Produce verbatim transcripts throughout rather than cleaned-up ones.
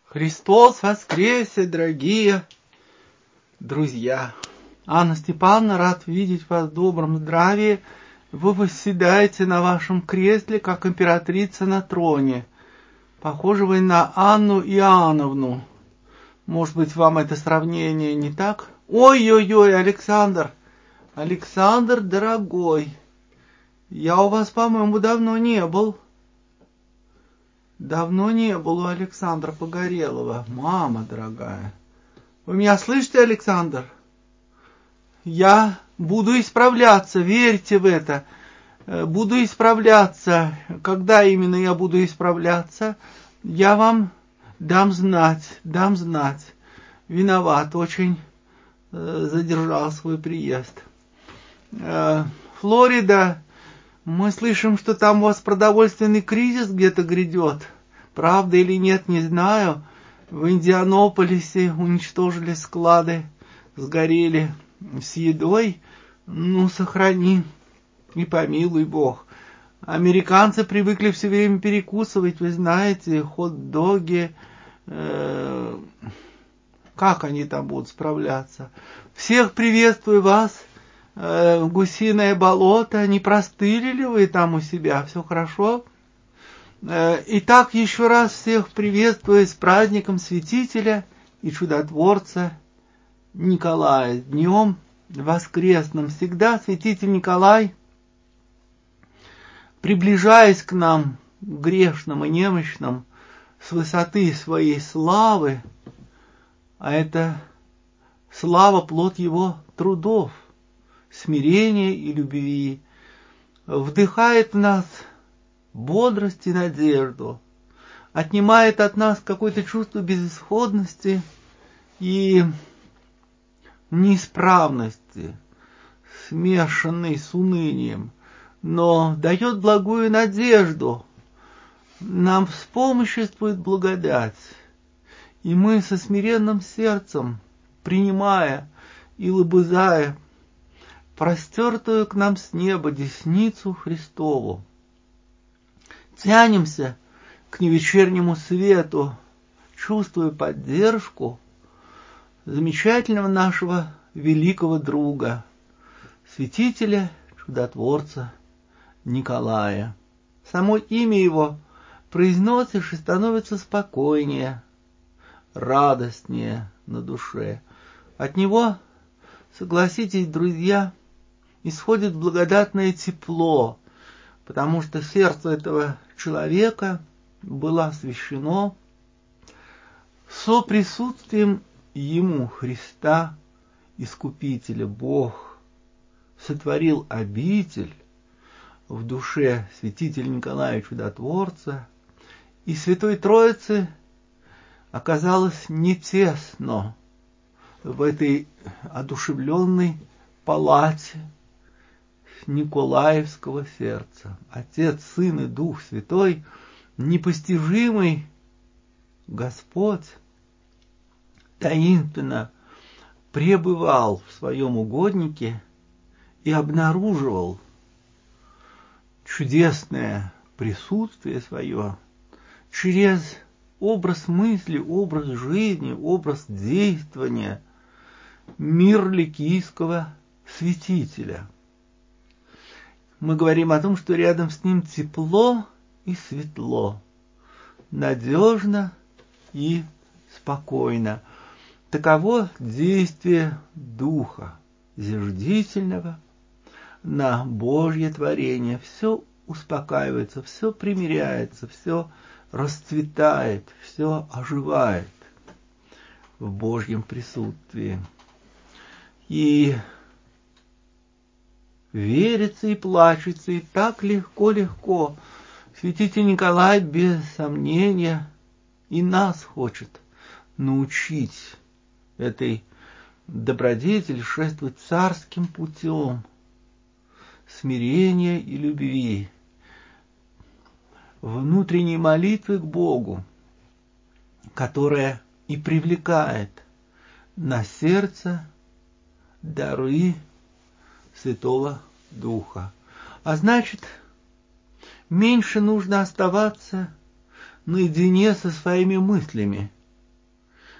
Христос воскресе, дорогие друзья! Анна Степановна, рад видеть вас в добром здравии. Вы восседаете на вашем кресле, как императрица на троне. Похожи вы на Анну Иоанновну. Может быть, вам это сравнение не так? Ой-ой-ой, Александр! Александр, дорогой! Я у вас, по-моему, давно не был. Давно не был у Александра Погорелова. Мама дорогая. Вы меня слышите, Александр? Я буду исправляться, верьте в это. Буду исправляться. Когда именно я буду исправляться, я вам дам знать, дам знать. Виноват, очень задержал свой приезд. Флорида, мы слышим, что там у вас продовольственный кризис где-то грядет. Правда или нет, не знаю. В Индианаполисе уничтожили склады, сгорели с едой. Ну, сохрани и помилуй Бог. Американцы привыкли все время перекусывать, вы знаете, хот-доги. Э, как они там будут справляться? Всех приветствую вас. Э, гусиное болото. Не простыли ли вы там у себя? Все хорошо? Э, итак, еще раз всех приветствую с праздником Святителя и Чудотворца Николая, днем воскресным. Всегда Святитель Николай, приближаясь к нам, грешным и немощным, с высоты своей славы, а это слава плод его трудов, смирения и любви, вдыхает в нас бодрость и надежду, отнимает от нас какое-то чувство безысходности и неисправности, смешанной с унынием, но дает благую надежду. Нам вспомоществует благодать, и мы со смиренным сердцем, принимая и лобызая простертую к нам с неба десницу Христову, тянемся к невечернему свету, чувствуя поддержку замечательного нашего великого друга, святителя, чудотворца Николая. Само имя его произносишь и становится спокойнее, радостнее на душе. От него, согласитесь, друзья, исходит благодатное тепло, потому что сердце этого человека было освящено соприсутствием ему Христа, Искупителя. Бог сотворил обитель в душе святителя Николая Чудотворца, и Святой Троицы оказалось не тесно в этой одушевленной палате Николаевского сердца. Отец, Сын и Дух Святой, непостижимый Господь, таинственно пребывал в своем угоднике и обнаруживал чудесное присутствие свое через образ мысли, образ жизни, образ действования мирликийского святителя. Мы говорим о том, что рядом с ним тепло и светло, надежно и спокойно. Таково действие Духа зиждительного на Божье творение. Все успокаивается, все примиряется, все расцветает, все оживает в Божьем присутствии. И верится и плачется, и так легко-легко. Святитель Николай, без сомнения, и нас хочет научить этой добродетели шествовать царским путем смирения и любви, внутренней молитвы к Богу, которая и привлекает на сердце дары Святого Духа. А значит, меньше нужно оставаться наедине со своими мыслями,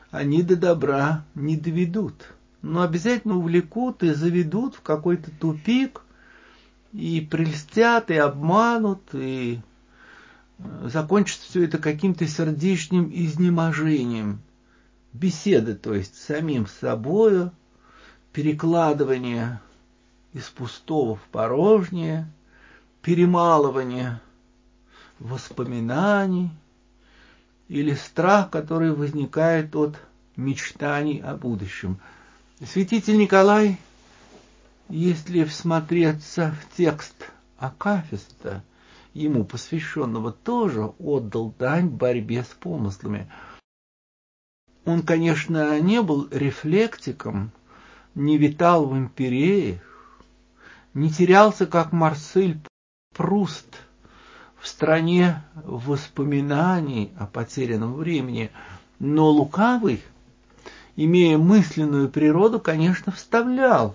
они до добра не доведут, но обязательно увлекут и заведут в какой-то тупик, и прельстят, и обманут, и закончится все это каким-то сердечным изнеможением. Беседы, то есть с самим собою, перекладывание из пустого в порожнее, перемалывание воспоминаний или страх, который возникает от мечтаний о будущем. Святитель Николай, если всмотреться в текст Акафиста, ему посвященного, тоже отдал дань борьбе с помыслами. Он, конечно, не был рефлектиком, не витал в империях, не терялся, как Марсель Пруст, в стране воспоминаний о потерянном времени, но лукавый, имея мысленную природу, конечно, вставлял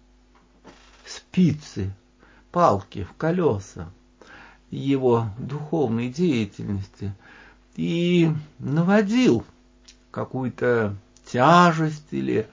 спицы, палки в колеса его духовной деятельности и наводил какую-то тяжесть или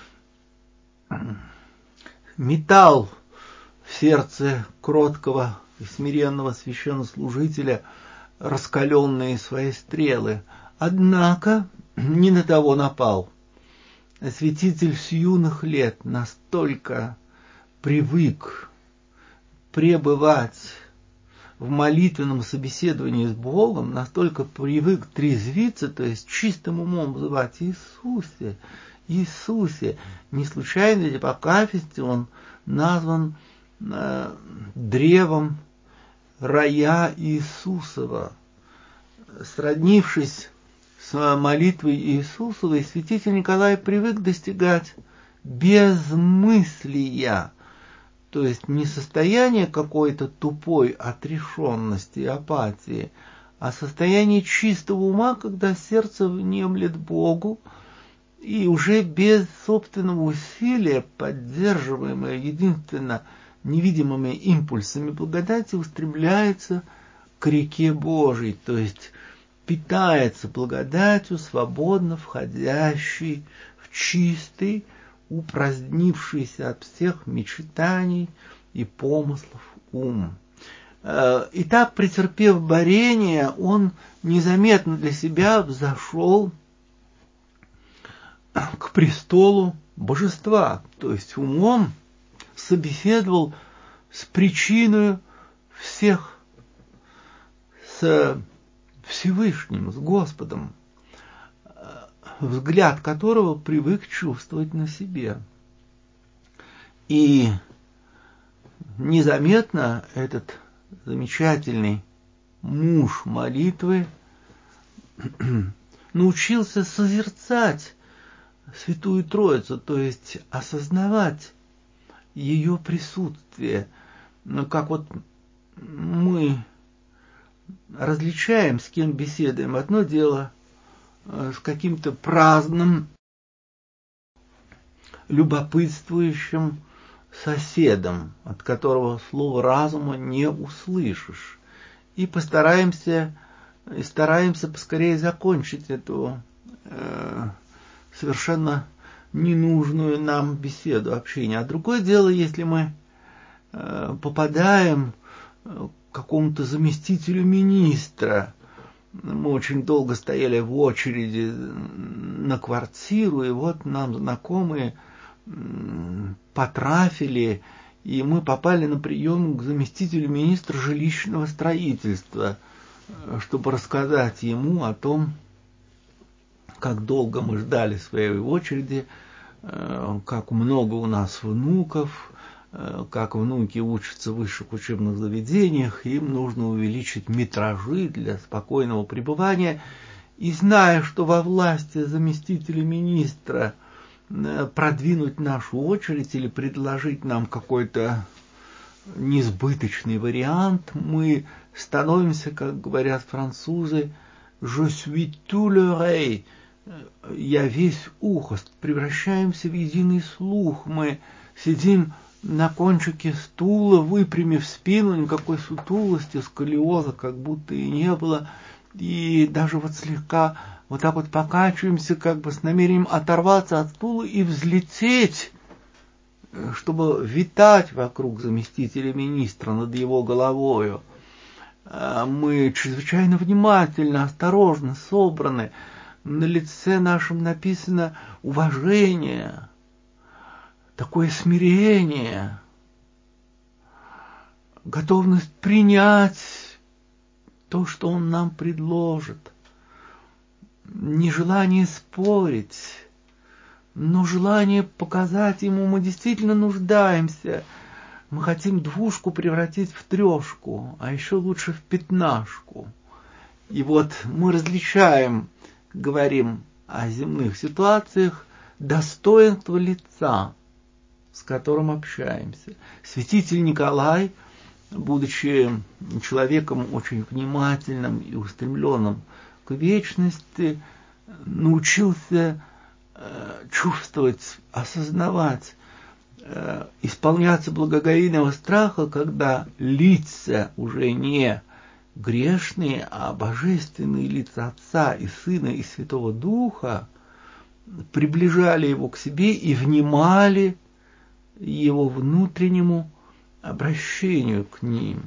метал в сердце кроткого и смиренного священнослужителя раскаленные свои стрелы. Однако не на того напал. Святитель с юных лет настолько привык пребывать в молитвенном собеседовании с Богом, настолько привык трезвиться, то есть чистым умом взывать: Иисусе, Иисусе. Не случайно в Акафисте он назван э, древом рая Иисусова. Сроднившись с молитвой Иисусовой, святитель Николай привык достигать безмыслия, то есть не состояние какой-то тупой отрешенности и апатии, а состояние чистого ума, когда сердце внемлет Богу, и уже без собственного усилия, поддерживаемое единственно невидимыми импульсами благодати, устремляется к реке Божией, то есть питается благодатью, свободно входящей в чистый, упразднившийся от всех мечтаний и помыслов ум. Итак, претерпев борение, он незаметно для себя взошел к престолу божества, то есть умом собеседовал с причиной всех, с Всевышним, с Господом, взгляд которого привык чувствовать на себе. И незаметно этот замечательный муж молитвы научился созерцать Святую Троицу, то есть осознавать ее присутствие. Но как вот мы различаем, с кем беседуем. Одно дело с каким-то праздным, любопытствующим соседом, от которого слова разума не услышишь. И постараемся, и стараемся поскорее закончить эту э, совершенно ненужную нам беседу, общение. А другое дело, если мы э, попадаем к какому-то заместителю министра. Мы очень долго стояли в очереди на квартиру, и вот нам знакомые потрафили, и мы попали на прием к заместителю министра жилищного строительства, чтобы рассказать ему о том, как долго мы ждали своей очереди, как много у нас внуков, как внуки учатся в высших учебных заведениях, им нужно увеличить метражи для спокойного пребывания. И зная, что во власти заместителя министра продвинуть нашу очередь или предложить нам какой-то несбыточный вариант, мы становимся, как говорят французы, «je suis tout l'oreille», я весь ухо, превращаемся в единый слух, мы сидим на кончике стула, выпрямив спину, никакой сутулости, сколиоза как будто и не было. и даже вот слегка вот так вот покачиваемся, как бы с намерением оторваться от стула и взлететь, чтобы витать вокруг заместителя министра над его головою. Мы чрезвычайно внимательно, осторожно, собраны. На лице нашем написано уважение, такое смирение, готовность принять то, что он нам предложит. Нежелание спорить, но желание показать ему, мы действительно нуждаемся. Мы хотим двушку превратить в трешку, а еще лучше в пятнашку. И вот мы различаем, говорим о земных ситуациях, достоинство лица, с которым общаемся. Святитель Николай, будучи человеком очень внимательным и устремленным к вечности, научился э, чувствовать, осознавать, э, исполняться благоговейного страха, когда лица уже не грешные, а божественные лица Отца и Сына и Святого Духа приближали его к себе и внимали его внутреннему обращению к ним.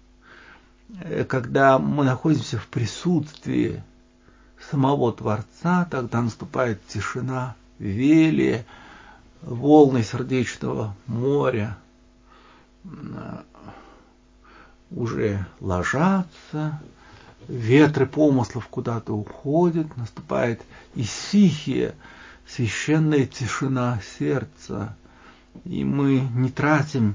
Когда мы находимся в присутствии самого Творца, тогда наступает тишина, велие, волны сердечного моря уже ложатся, ветры помыслов куда-то уходят, наступает исихия, священная тишина сердца, и мы не тратим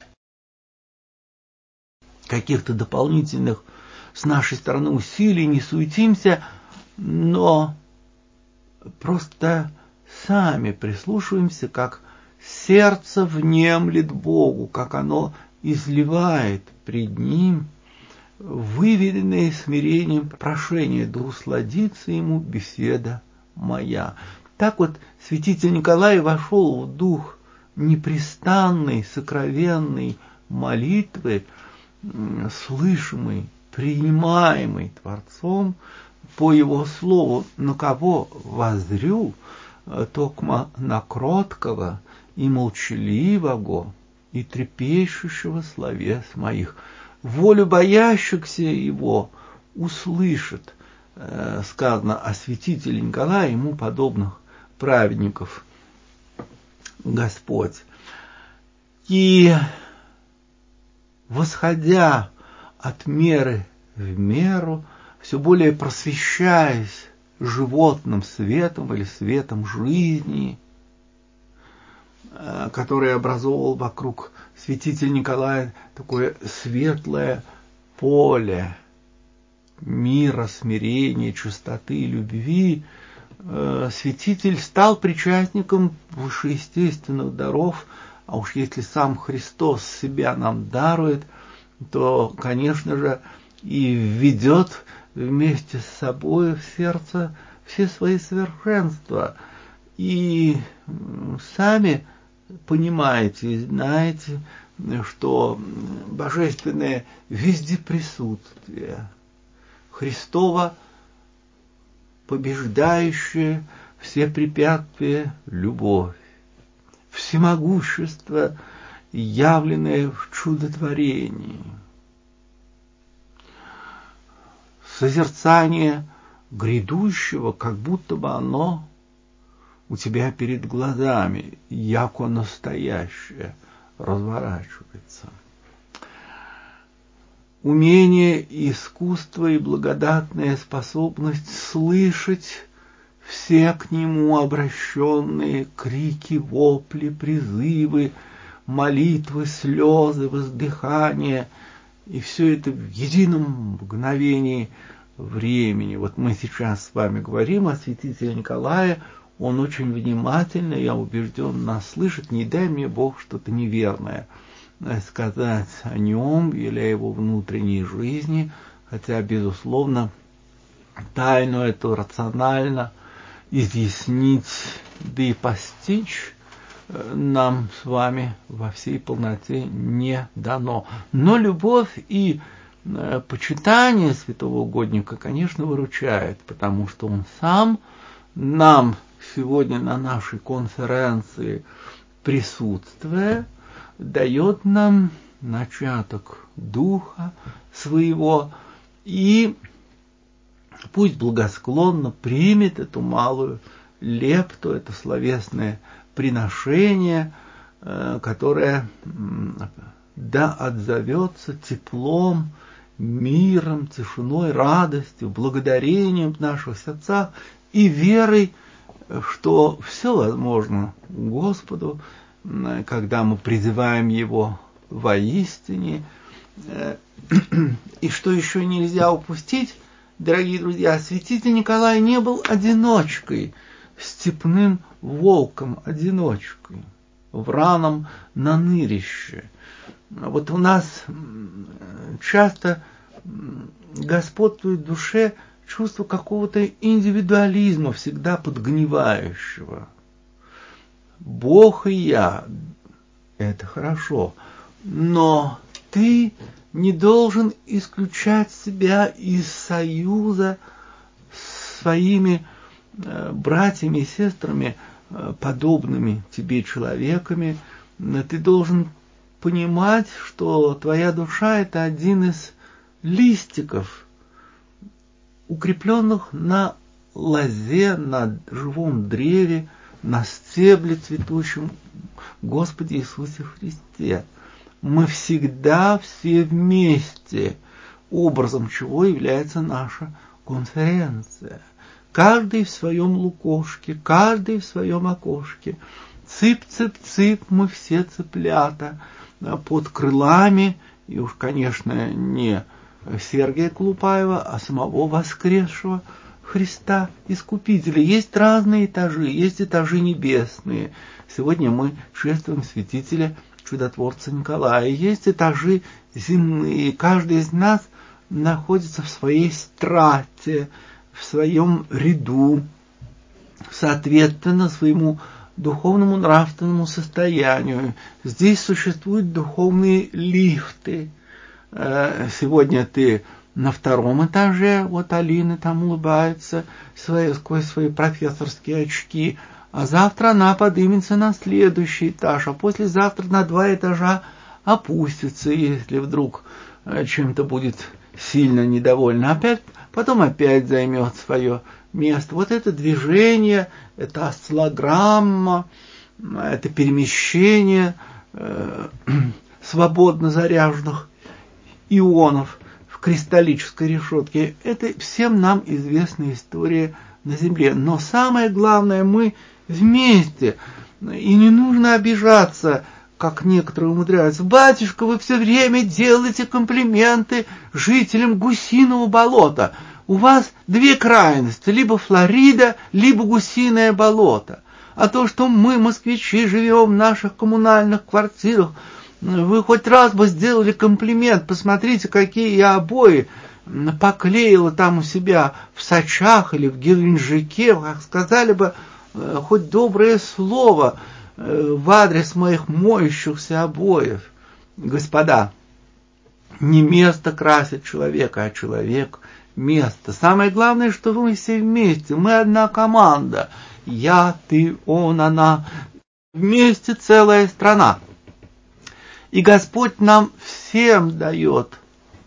каких-то дополнительных с нашей стороны усилий, не суетимся, но просто сами прислушиваемся, как сердце внемлет Богу, как оно изливает пред Ним выведенное смирением прошение, да усладится ему беседа моя. Так вот святитель Николай вошел в дух непрестанной, сокровенной молитвы, слышимый, принимаемый Творцом по Его Слову, на кого воззрю, токмо на кроткого и молчаливого и трепещущего словес моих. Волю боящихся Его услышит, сказано о святителе Николае, ему подобных праведников Господь. И восходя от меры в меру, все более просвещаясь животным светом или светом жизни, который образовывал вокруг святителя Николая такое светлое поле мира, смирения, чистоты, любви, святитель стал причастником вышеестественных даров. А уж если сам Христос себя нам дарует, то, конечно же, и введет вместе с собой в сердце все свои совершенства. И сами понимаете и знаете, что божественное везде присутствие, Христово побеждающая все препятствия любовь, всемогущество, явленное в чудотворении, созерцание грядущего, как будто бы оно у тебя перед глазами, яко настоящее, разворачивается. Умение, искусство и благодатная способность слышать все к нему обращенные крики, вопли, призывы, молитвы, слезы, воздыхания, и все это в едином мгновении времени. Вот мы сейчас с вами говорим о святителе Николае, он очень внимательно, я убежден, нас слышит, не дай мне Бог что-то неверное сказать о нем или о его внутренней жизни, хотя, безусловно, тайну эту рационально изъяснить, да и постичь нам с вами во всей полноте не дано. Но любовь и почитание святого угодника, конечно, выручает, потому что он сам нам сегодня на нашей конференции, присутствуя, дает нам начаток духа своего, и пусть благосклонно примет эту малую лепту, это словесное приношение, которое да отзовется теплом, миром, тишиной, радостью, благодарением в наших сердцах и верой, что все возможно Господу, когда мы призываем Его воистине. И что еще нельзя упустить, дорогие друзья, святитель Николай не был одиночкой, степным волком, одиночкой, враном на нырище. Вот у нас часто господствует в душе чувство какого-то индивидуализма, всегда подгнивающего. Бог и я – это хорошо, но ты не должен исключать себя из союза с своими братьями и сестрами, подобными тебе человеками. Ты должен понимать, что твоя душа – это один из листиков, укрепленных на лозе, на живом древе, на стебле цветущем Господе Иисусе Христе. Мы всегда все вместе, образом чего является наша конференция. Каждый в своем лукошке, каждый в своем окошке. Цып-цып-цып, мы все цыплята под крылами, и уж, конечно, не Сергия Колупаева, а самого воскресшего Христа Искупителя. Есть разные этажи, есть этажи небесные. Сегодня мы чествуем святителя чудотворца Николая. Есть этажи земные. Каждый из нас находится в своей страте, в своем ряду, соответственно своему духовному нравственному состоянию. Здесь существуют духовные лифты. Сегодня ты на втором этаже, вот Алина там улыбается свои, сквозь свои профессорские очки, а завтра она поднимется на следующий этаж, а послезавтра на два этажа опустится, если вдруг чем-то будет сильно недовольна. Опять, потом опять займет свое место. Вот это движение, это осциллограмма, это перемещение э, свободно заряженных ионов в кристаллической решетке. Это всем нам известная история на Земле. Но самое главное, мы вместе. И не нужно обижаться, как некоторые умудряются. Батюшка, вы все время делаете комплименты жителям Гусиного болота. У вас две крайности, либо Флорида, либо Гусиное болото. А то, что мы, москвичи, живем в наших коммунальных квартирах, вы хоть раз бы сделали комплимент, посмотрите, какие я обои поклеила там у себя в Сочах или в Геленджике, как сказали бы хоть доброе слово в адрес моих моющихся обоев. Господа, не место красит человека, а человек место. Самое главное, что мы все вместе, мы одна команда. Я, ты, он, она. Вместе целая страна. И Господь нам всем дает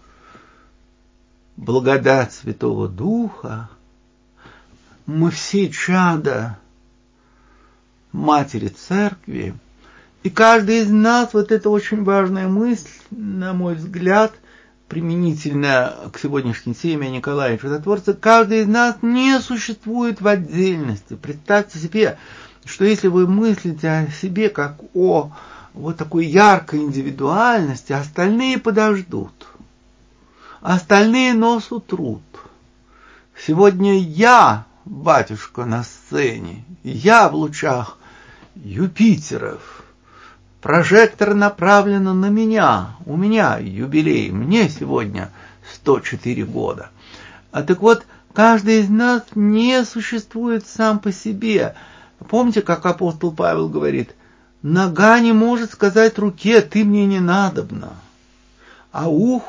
благодать Святого Духа. Мы все чада Матери Церкви. И каждый из нас, вот это очень важная мысль, на мой взгляд, применительно к сегодняшней теме Николая Чудотворца, каждый из нас не существует в отдельности. Представьте себе, что если вы мыслите о себе как о вот такой яркой индивидуальности, остальные подождут, остальные нос утрут. Сегодня я, батюшка, на сцене, я в лучах Юпитеров. Прожектор направлен на меня. У меня юбилей. Мне сегодня сто четыре года. А так вот, каждый из нас не существует сам по себе. Помните, как апостол Павел говорит, нога не может сказать руке, ты мне не надобна. А ухо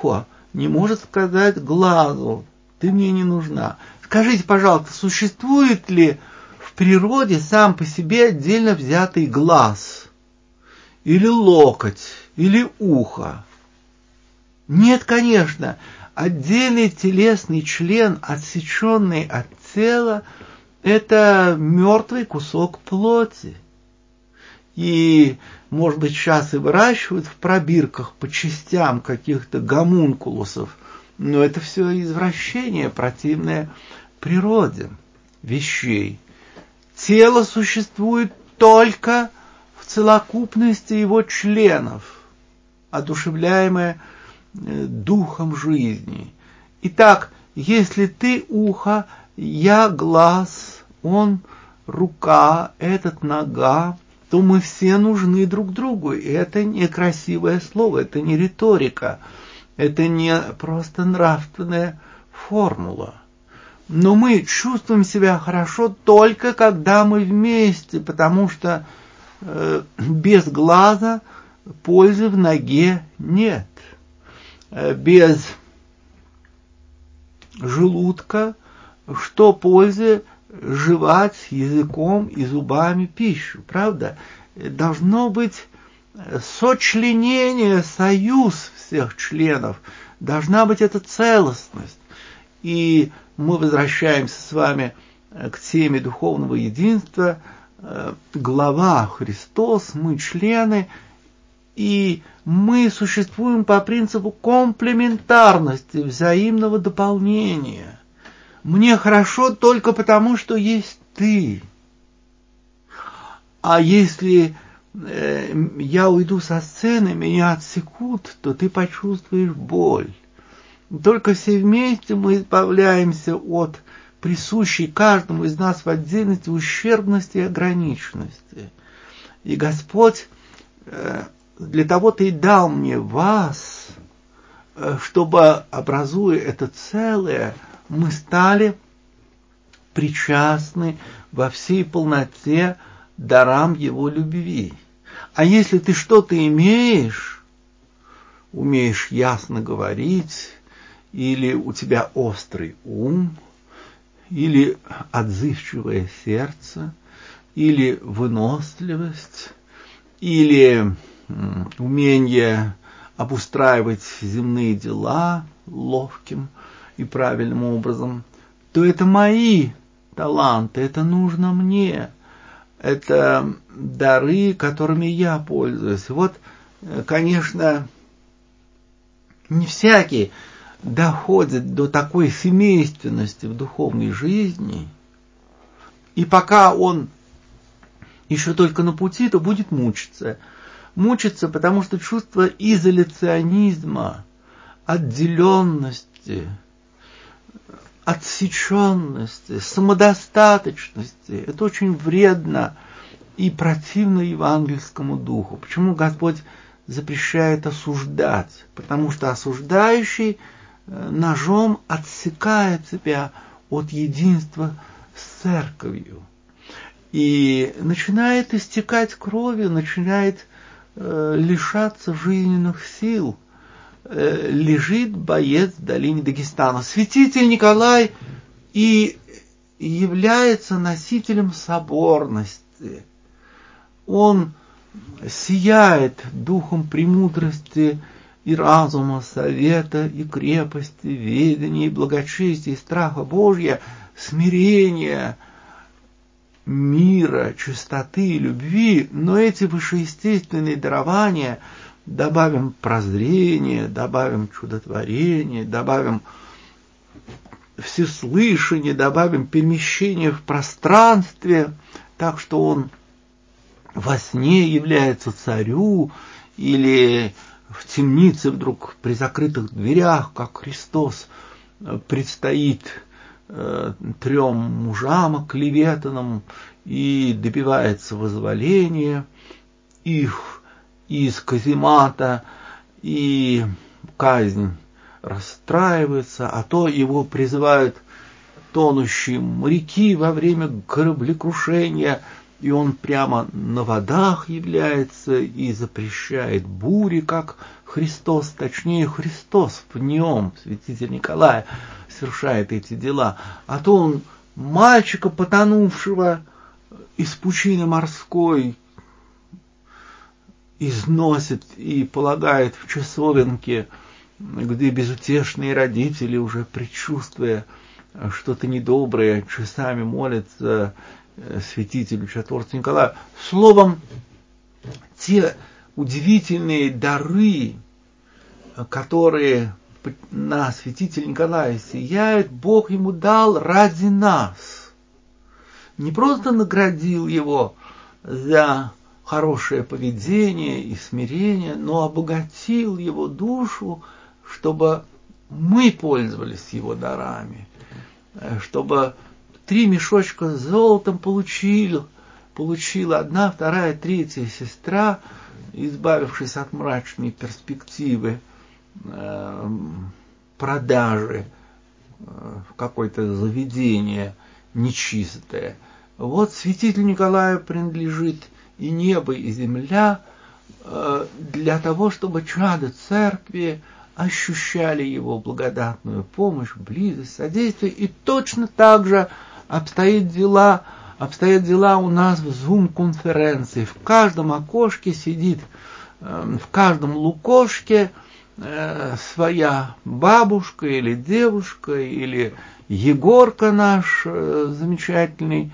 не может сказать глазу: ты мне не нужна. Скажите, пожалуйста, существует ли в природе сам по себе отдельно взятый глаз? Или локоть? Или ухо? Нет, конечно. Отдельный телесный член, отсеченный от тела, это мертвый кусок плоти. И, может быть, сейчас и выращивают в пробирках по частям каких-то гомункулусов, но это все извращение, противное природе вещей. Тело существует только в целокупности его членов, одушевляемое духом жизни. Итак, если ты ухо, я глаз, он рука, этот нога, то мы все нужны друг другу. И это не красивое слово, это не риторика, это не просто нравственная формула. Но мы чувствуем себя хорошо только когда мы вместе, потому что э, без глаза пользы в ноге нет. Без желудка что пользы жевать языком и зубами пищу, правда? Должно быть сочленение, союз всех членов, должна быть эта целостность. И мы возвращаемся с вами к теме духовного единства. Глава Христос, мы члены, и мы существуем по принципу комплементарности, взаимного дополнения. Мне хорошо только потому, что есть ты. А если э, я уйду со сцены, меня отсекут, то ты почувствуешь боль. Только все вместе мы избавляемся от присущей каждому из нас в отдельности ущербности и ограниченности. И Господь э, для того-то и дал мне вас, э, чтобы, образуя это целое, мы стали причастны во всей полноте дарам Его любви. А если ты что-то имеешь, умеешь ясно говорить, или у тебя острый ум, или отзывчивое сердце, или выносливость, или умение обустраивать земные дела ловким и правильным образом, то это мои таланты, это нужно мне, это дары, которыми я пользуюсь. Вот, конечно, не всякий доходит до такой семейственности в духовной жизни, и пока он еще только на пути, то будет мучиться. Мучиться, потому что чувство изоляционизма, отделенности, отсеченности, самодостаточности, это очень вредно и противно евангельскому духу. Почему Господь запрещает осуждать? Потому что осуждающий ножом отсекает себя от единства с церковью. И начинает истекать кровью, начинает э, лишаться жизненных сил. Э, лежит боец в долине Дагестана. Святитель Николай и является носителем соборности. Он сияет духом премудрости и разума, совета и крепости, ведения и благочестия, и страха Божия, смирения, мира, чистоты и любви, но эти вышеестественные дарования добавим прозрение, добавим чудотворение, добавим всеслышание, добавим перемещение в пространстве, так что он во сне является царю или в темнице вдруг при закрытых дверях, как Христос предстоит э, трем мужам оклеветанным и добивается вызволения их из каземата, и казнь расстраивается, а то его призывают тонущие моряки во время кораблекрушения и он прямо на водах является и запрещает бури, как Христос, точнее Христос в нем, святитель Николай, совершает эти дела. А то он мальчика, потонувшего из пучины морской, износит и полагает в часовенке, где безутешные родители, уже предчувствуя что-то недоброе, часами молятся святителю чудотворцу Николаю. Словом, те удивительные дары, которые на святителя Николая сияют, Бог ему дал ради нас. Не просто наградил его за хорошее поведение и смирение, но обогатил его душу, чтобы мы пользовались его дарами, чтобы три мешочка с золотом получили, получила одна, вторая, третья сестра, избавившись от мрачной перспективы э, продажи э, в какое-то заведение нечистое. Вот святителю Николаю принадлежит и небо, и земля, э, для того, чтобы чада церкви ощущали его благодатную помощь, близость, содействие. И точно так же обстоят дела, обстоят дела у нас в зум-конференции. В каждом окошке сидит, в каждом лукошке своя бабушка или девушка, или Егорка наш, замечательный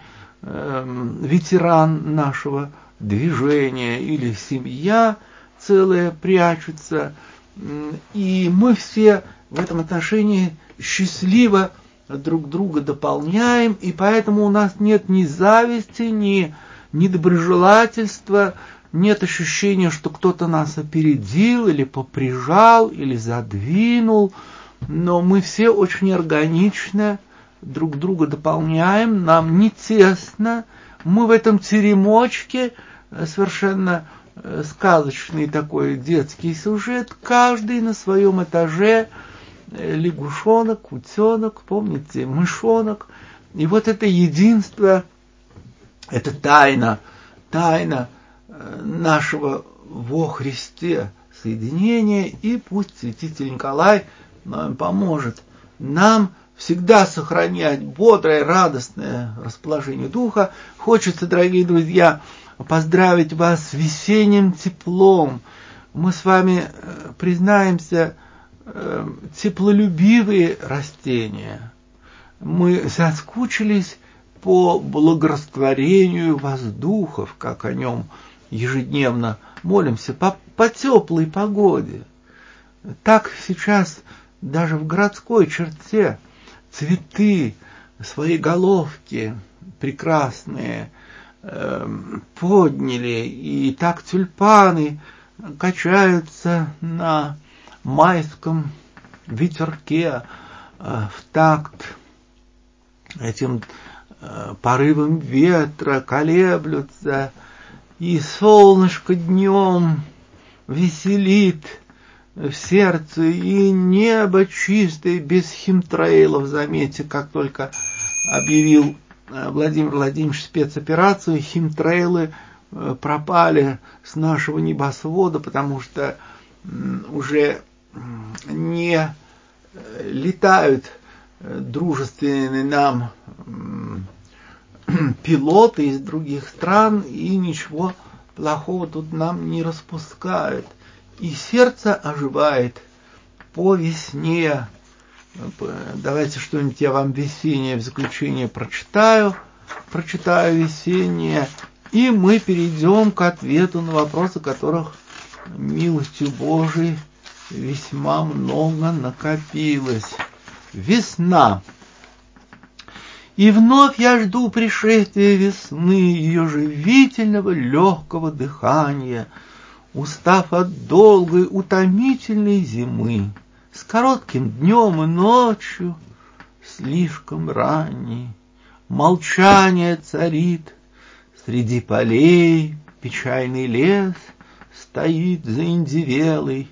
ветеран нашего движения, или семья целая прячется. И мы все в этом отношении счастливо друг друга дополняем, и поэтому у нас нет ни зависти, ни недоброжелательства, нет ощущения, что кто-то нас опередил, или поприжал, или задвинул, но мы все очень органично друг друга дополняем, нам не тесно, мы в этом теремочке, совершенно сказочный такой детский сюжет, каждый на своем этаже, лягушонок, утенок, помните, мышонок. И вот это единство, это тайна, тайна нашего во Христе соединения, и пусть святитель Николай нам поможет нам всегда сохранять бодрое, радостное расположение духа. Хочется, дорогие друзья, поздравить вас с весенним теплом. Мы с вами, признаемся, теплолюбивые растения. Мы соскучились по благорастворению воздухов, как о нем ежедневно молимся, по, по теплой погоде. Так сейчас даже в городской черте цветы, свои головки прекрасные э, подняли, и так тюльпаны качаются на майском ветерке, э, в такт этим э, порывом ветра колеблются, и солнышко днем веселит в сердце, и небо чистое, без химтрейлов. Заметьте, как только объявил Владимир Владимирович спецоперацию, химтрейлы пропали с нашего небосвода, потому что уже не летают дружественные нам пилоты из других стран, и ничего плохого тут нам не распускают. И сердце оживает по весне. Давайте что-нибудь я вам весеннее в заключение прочитаю. Прочитаю весеннее. И мы перейдем к ответу на вопросы, которых милостью Божией весьма много накопилось. Весна. И вновь я жду пришествия весны, ее живительного легкого дыхания, устав от долгой утомительной зимы, с коротким днем и ночью, слишком ранней. Молчание царит среди полей, печальный лес стоит заиндевелый.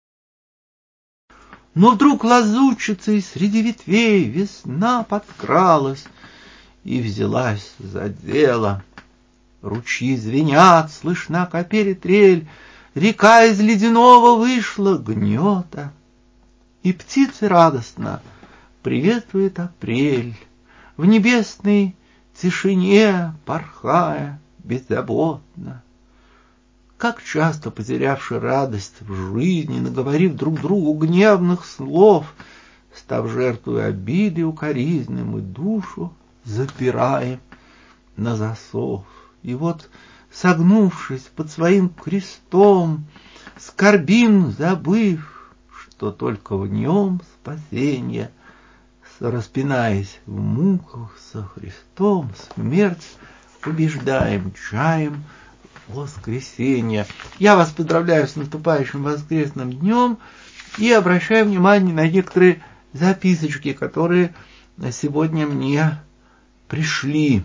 Но вдруг лазутчицей среди ветвей весна подкралась и взялась за дело. ручьи звенят, слышна капели трель, река из ледяного вышла гнета, и птицы радостно приветствует апрель, в небесной тишине порхая беззаботно. Как часто, потерявши радость в жизни, наговорив друг другу гневных слов, став жертвой обиды укоризненной, мы душу запираем на засов. И вот, согнувшись под своим крестом, скорбим, забыв, что только в нем спасенье, распинаясь в муках со Христом, смерть побеждаем, чаем воскресенье. Я вас поздравляю с наступающим воскресным днем и обращаю внимание на некоторые записочки, которые сегодня мне пришли.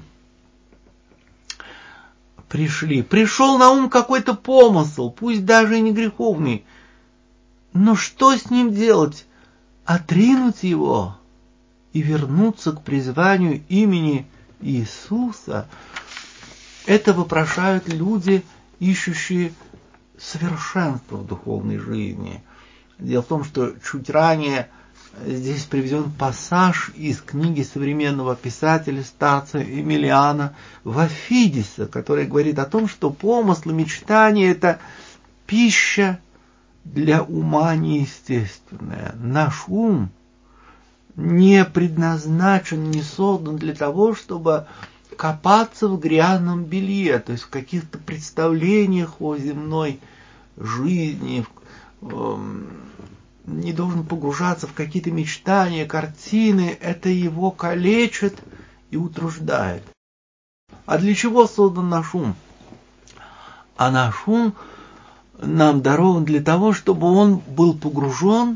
Пришли. Пришел на ум какой-то помысл, пусть даже и не греховный. Но что с ним делать? Отринуть его и вернуться к призванию имени Иисуса? Это вопрошают люди, ищущие совершенства в духовной жизни. Дело в том, что чуть ранее здесь приведен пассаж из книги современного писателя, старца Эмилиана Вафидиса, который говорит о том, что помыслы, мечтания – это пища для ума неестественная. Наш ум не предназначен, не создан для того, чтобы копаться в грязном белье, то есть в каких-то представлениях о земной жизни, не должен погружаться в какие-то мечтания, картины. Это его калечит и утруждает. А для чего создан наш ум? А наш ум нам дарован для того, чтобы он был погружен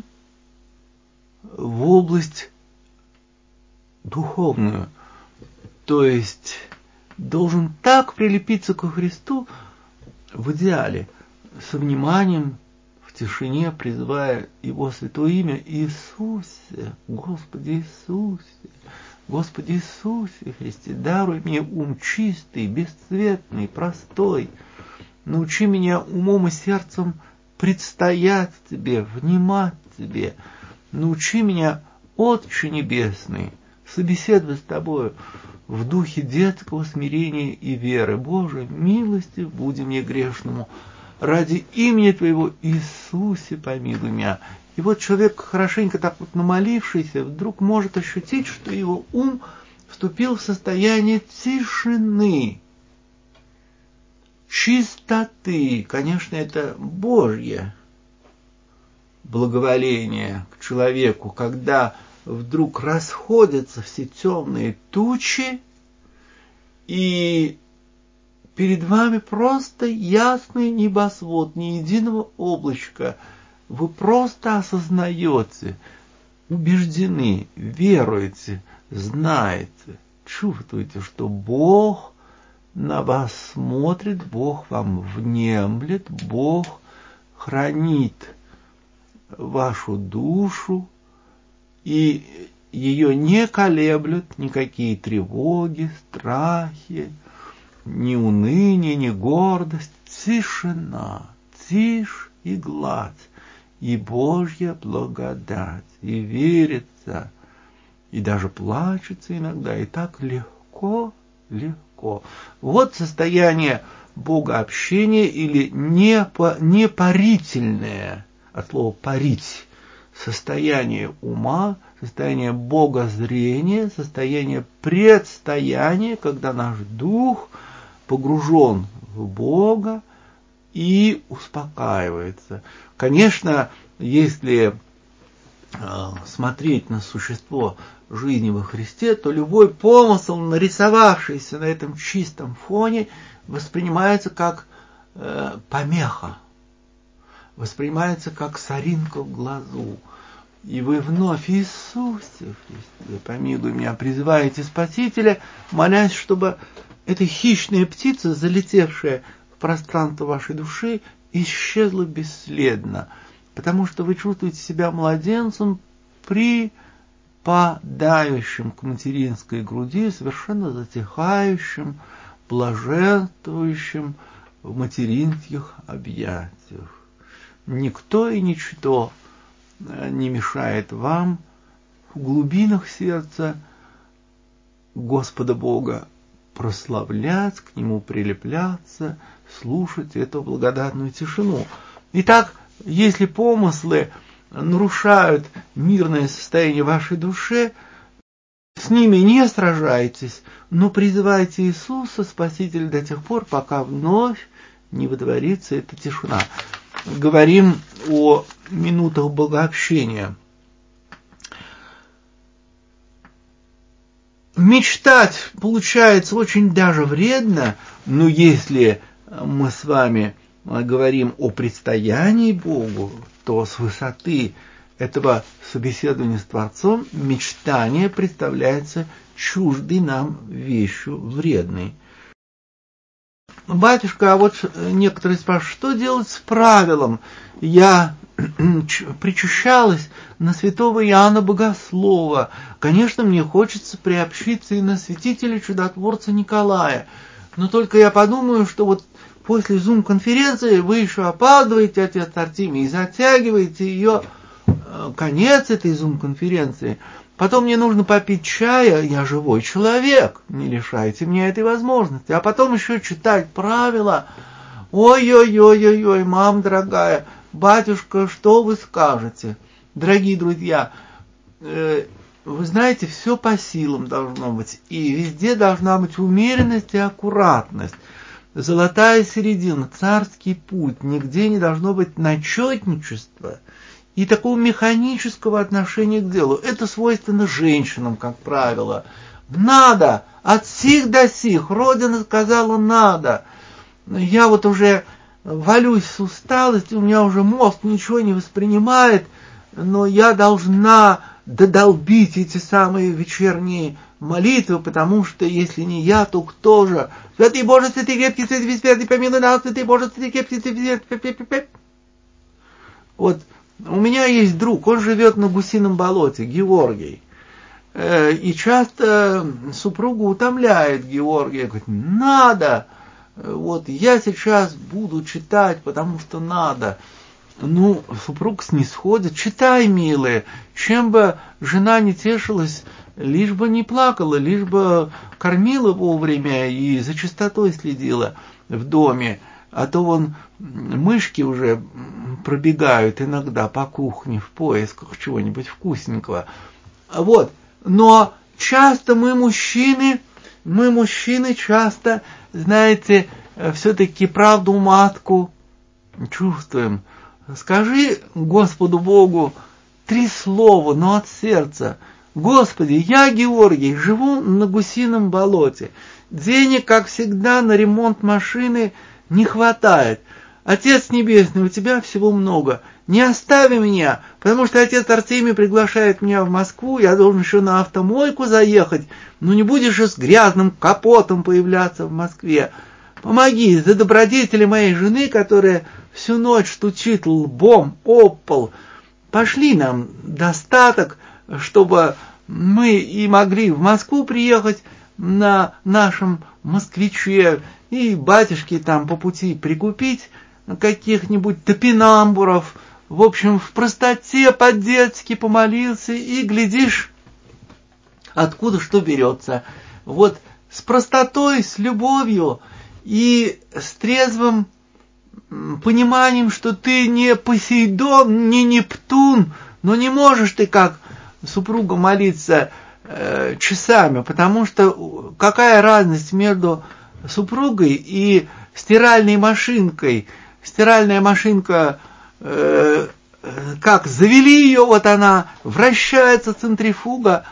в область духовную. То есть должен так прилепиться ко Христу в идеале, со вниманием, в тишине, призывая Его святое имя: Иисусе, Господи Иисусе, Господи Иисусе Христе, даруй мне ум чистый, бесцветный, простой. Научи меня умом и сердцем предстоять Тебе, внимать Тебе. Научи меня, Отче Небесный, собеседовать с Тобою в духе детского смирения и веры. Боже, милостив буди мне грешному, ради имени Твоего, Иисусе, помилуй меня. И вот человек, хорошенько так вот намолившийся, вдруг может ощутить, что его ум вступил в состояние тишины, чистоты. Конечно, это Божье благоволение к человеку, когда вдруг расходятся все темные тучи, и перед вами просто ясный небосвод, ни единого облачка. Вы просто осознаете, убеждены, веруете, знаете, чувствуете, что Бог на вас смотрит, Бог вам внемлет, Бог хранит вашу душу, и ее не колеблют никакие тревоги, страхи, ни уныние, ни гордость. Тишина, тишь и гладь, и Божья благодать, и верится, и даже плачется иногда, и так легко, легко. Вот состояние богообщения или непо, непарительное, от слова парить, состояние ума, состояние богозрения, состояние предстояния, когда наш дух погружен в Бога и успокаивается. Конечно, если э, смотреть на существо жизни во Христе, то любой помысл, нарисовавшийся на этом чистом фоне, воспринимается как э, помеха, воспринимается как соринка в глазу. И вы вновь: Иисусе Христе, помилуй меня, призываете Спасителя, молясь, чтобы эта хищная птица, залетевшая в пространство вашей души, исчезла бесследно, потому что вы чувствуете себя младенцем, припадающим к материнской груди, совершенно затихающим, блаженствующим в материнских объятиях. Никто и ничто не мешает вам в глубинах сердца Господа Бога прославлять, к Нему прилепляться, слушать эту благодатную тишину. Итак, если помыслы нарушают мирное состояние вашей души, с ними не сражайтесь, но призывайте Иисуса, Спасителя, до тех пор, пока вновь не водворится эта тишина. Говорим о минутах богообщения. Мечтать получается очень даже вредно, но если мы с вами говорим о предстоянии Богу, то с высоты этого собеседования с Творцом мечтание представляется чуждой нам вещью вредной. Батюшка, а вот некоторые спрашивают, что делать с правилом? Я причащалась на святого Иоанна Богослова. Конечно, мне хочется приобщиться и на святителя чудотворца Николая. Но только я подумаю, что вот после зум-конференции вы еще опаздываете, отец Артемий, и затягиваете ее, конец этой зум-конференции. Потом мне нужно попить чая, я живой человек, не лишайте меня этой возможности. А потом еще читать правила. Ой-ой-ой-ой-ой, мам дорогая, батюшка, что вы скажете? Дорогие друзья, э, вы знаете, все по силам должно быть. И везде должна быть умеренность и аккуратность. Золотая середина, царский путь. Нигде не должно быть начетничества и такого механического отношения к делу. Это свойственно женщинам, как правило. Надо, от сих до сих, Родина сказала надо. Я вот уже валюсь с усталостью, у меня уже мозг ничего не воспринимает, но я должна додолбить эти самые вечерние молитвы, потому что если не я, то кто же? Святый Боже, святый крепкий, святый бессмертный, помилуй нас, святый Боже, святый крепкий, святый бессмертный. Вот у меня есть друг, он живет на Гусином болоте, Георгий. И часто супругу утомляет Георгий, говорит, надо, вот я сейчас буду читать, потому что надо. Ну, супруг снисходит, читай, милая, чем бы жена не тешилась, лишь бы не плакала, лишь бы кормила вовремя и за чистотой следила в доме. А то вон мышки уже пробегают иногда по кухне в поисках чего-нибудь вкусненького. Вот. Но часто мы мужчины, мы мужчины часто, знаете, все-таки правду матку чувствуем. Скажи Господу Богу три слова, но от сердца. Господи, я, Георгий, живу на Гусином болоте. Денег, как всегда, на ремонт машины не хватает. Отец Небесный, у тебя всего много. Не остави меня, потому что отец Артемий приглашает меня в Москву, я должен еще на автомойку заехать, но не будешь же с грязным капотом появляться в Москве. Помоги за добродетели моей жены, которая всю ночь стучит лбом об пол. Пошли нам достаток, чтобы мы и могли в Москву приехать на нашем москвиче, и батюшки там по пути прикупить каких-нибудь топинамбуров. В общем, в простоте по-детски помолился, и, глядишь, откуда что берется. Вот с простотой, с любовью и с трезвым пониманием, что ты не Посейдон, не Нептун, но не можешь ты как супруга молиться э, часами, потому что какая разность между супругой и стиральной машинкой. Стиральная машинка, э, как завели ее, вот она вращается, центрифуга,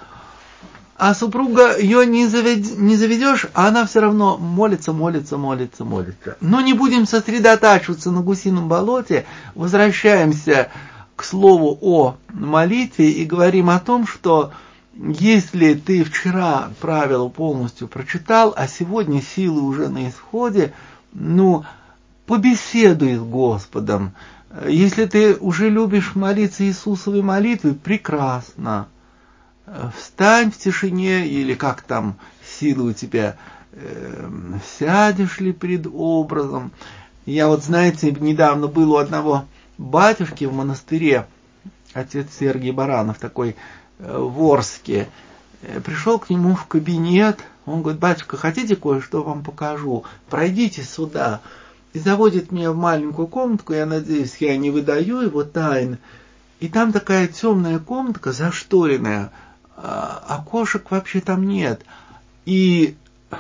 а супруга ее не, завед, не заведешь, а она все равно молится, молится, молится, молится. Но не будем сосредотачиваться на Гусином болоте, возвращаемся к слову о молитве и говорим о том, что если ты вчера правила полностью прочитал, а сегодня силы уже на исходе, ну, побеседуй с Господом. Если ты уже любишь молиться Иисусовой молитвой, прекрасно. Встань в тишине, или как там силы у тебя э, сядешь ли пред образом. Я вот, знаете, недавно был у одного батюшки в монастыре, отец Сергий Баранов, такой э, в Орске. Пришел к нему в кабинет, он говорит: батюшка, хотите кое-что вам покажу? Пройдите сюда. И заводит меня в маленькую комнатку, я надеюсь, я не выдаю его тайн. И там такая темная комнатка, зашторенная, а окошек вообще там нет. И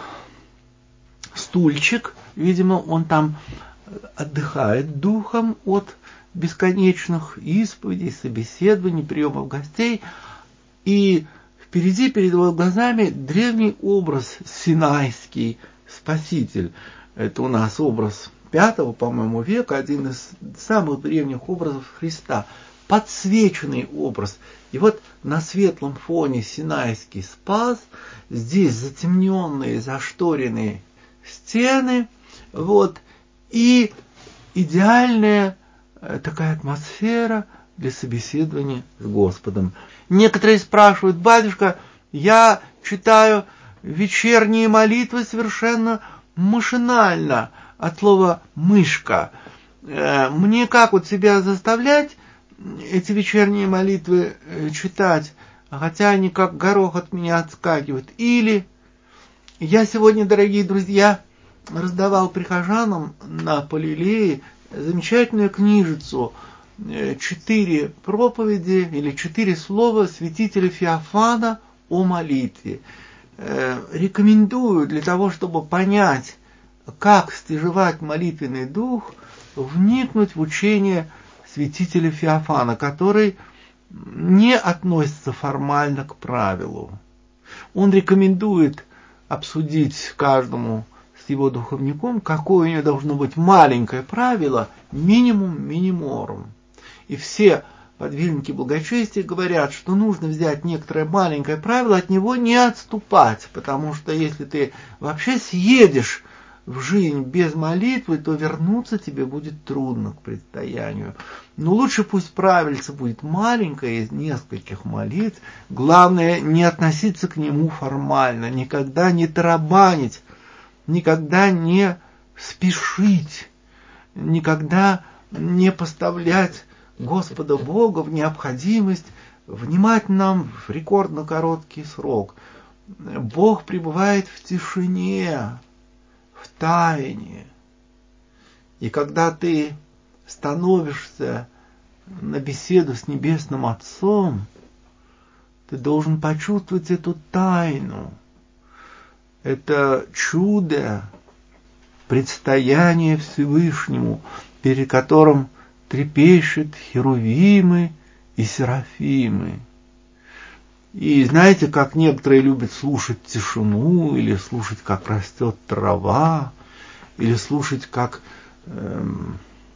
стульчик, видимо, он там отдыхает духом от бесконечных исповедей, собеседований, приемов гостей. И впереди, перед его глазами, древний образ синайский, Спаситель. Это у нас образ пятого, по-моему, века, один из самых древних образов Христа. Подсвеченный образ. И вот на светлом фоне синайский спас, здесь затемненные, зашторенные стены, вот, и идеальная такая атмосфера для собеседования с Господом. Некоторые спрашивают: батюшка, я читаю вечерние молитвы совершенно машинально, от слова «мышка». Мне как вот себя заставлять эти вечерние молитвы читать, хотя они как горох от меня отскакивают? Или я сегодня, дорогие друзья, раздавал прихожанам на Полилее замечательную книжицу «Четыре проповеди» или «Четыре слова святителя Феофана о молитве». Рекомендую для того, чтобы понять, как стяжевать молитвенный дух, вникнуть в учение святителя Феофана, который не относится формально к правилу. Он рекомендует обсудить каждому с его духовником, какое у него должно быть маленькое правило, минимум миниморум. И все подвижники благочестия говорят, что нужно взять некоторое маленькое правило, от него не отступать, потому что если ты вообще съедешь в жизнь без молитвы, то вернуться тебе будет трудно к предстоянию. Но лучше пусть правильце будет маленькое, из нескольких молитв. Главное, не относиться к нему формально, никогда не тарабанить, никогда не спешить, никогда не поставлять Господа Бога в необходимость внимать нам в рекордно короткий срок. Бог пребывает в тишине, в тайне. И когда ты становишься на беседу с Небесным Отцом, ты должен почувствовать эту тайну, это чудо предстояния Всевышнему, перед которым трепещут херувимы и серафимы. И знаете, как некоторые любят слушать тишину, или слушать, как растет трава, или слушать, как эм,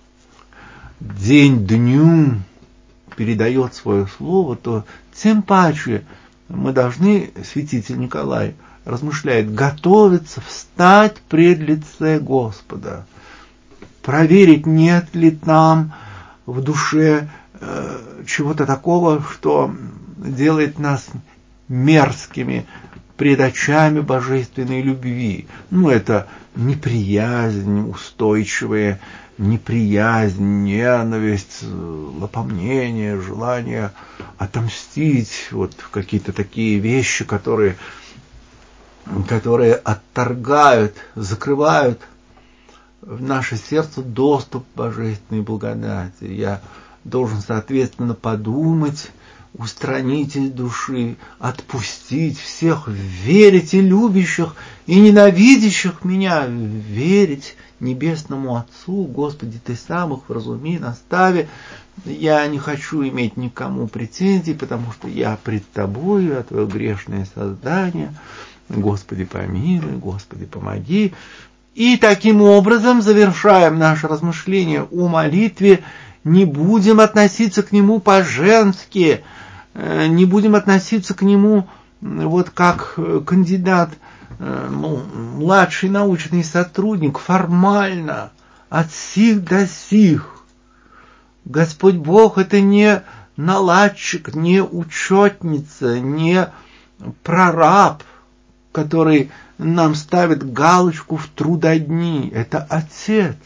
день дню передает свое слово, то тем паче мы должны, святитель Николай размышляет, готовиться встать пред лице Господа, проверить, нет ли там в душе э, чего-то такого, что делает нас мерзкими пред очами божественной любви. Ну, это неприязнь, устойчивая неприязнь, ненависть, лопомнение, желание отомстить, вот какие-то такие вещи, которые, которые отторгают, закрывают в наше сердце доступ к божественной благодати. Я должен, соответственно, подумать, устранить из души, отпустить всех, верить и любящих, и ненавидящих меня, верить Небесному Отцу. Господи, Ты сам их вразуми, настави. Я не хочу иметь никому претензий, потому что я пред Тобою, я Твое грешное создание. Господи, помилуй, Господи, помоги. И таким образом завершаем наше размышление о молитве. Не будем относиться к нему по-женски, не будем относиться к нему вот как кандидат, ну, младший научный сотрудник, формально, от сих до сих. Господь Бог — это не наладчик, не учетница, не прораб. который нам ставит галочку в трудодни. Это Отец.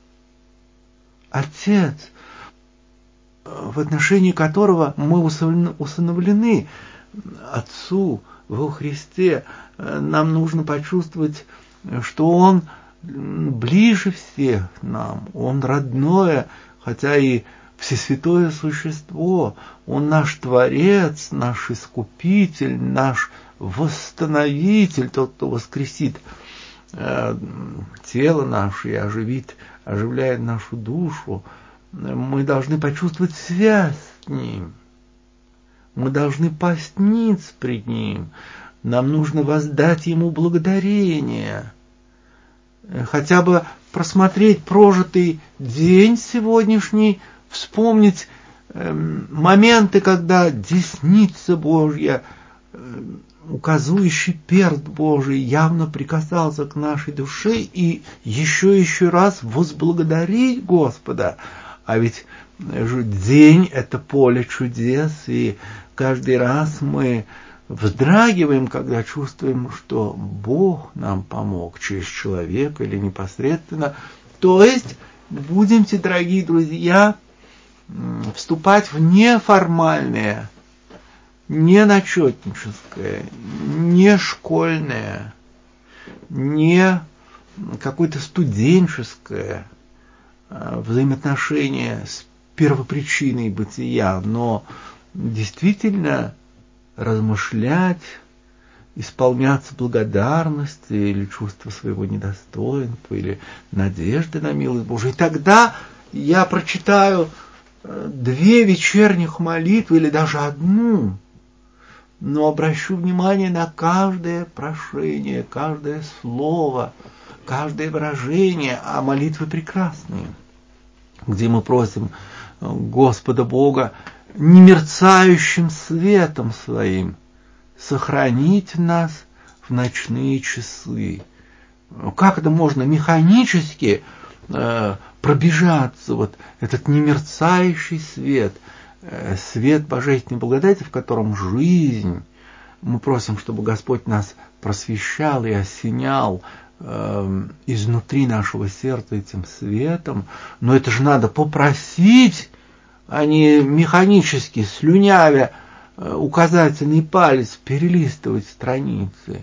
Отец, в отношении которого мы усыновлены Отцу во Христе. Нам нужно почувствовать, что Он ближе всех нам, Он родное, хотя и всесвятое существо, Он наш Творец, наш Искупитель, наш Восстановитель, тот, кто воскресит э, тело наше и оживит, оживляет нашу душу. Мы должны почувствовать связь с Ним. Мы должны пасть ниц пред Ним. Нам нужно воздать Ему благодарение. Хотя бы просмотреть прожитый день сегодняшний, вспомнить э, моменты, когда десница Божья, э, указующий перст Божий явно прикасался к нашей душе, и еще и еще раз возблагодарить Господа. А ведь день – это поле чудес, и каждый раз мы вздрагиваем, когда чувствуем, что Бог нам помог через человека или непосредственно. То есть будемте, дорогие друзья, вступать в неформальное, не начетническое, не школьное, не какое-то студенческое взаимоотношение с первопричиной бытия, но действительно размышлять, исполняться благодарности или чувства своего недостоинства, или надежды на милость Божию. И тогда я прочитаю две вечерних молитвы или даже одну, но обращу внимание на каждое прошение, каждое слово, каждое выражение, а молитвы прекрасные, где мы просим Господа Бога немерцающим светом своим сохранить нас в ночные часы. Как это можно механически э, пробежаться, вот этот немерцающий свет, э, свет божественной благодати, в котором жизнь. Мы просим, чтобы Господь нас просвещал и осенял э, изнутри нашего сердца этим светом. Но это же надо попросить, а не механически, слюнявя указательный палец, перелистывать страницы.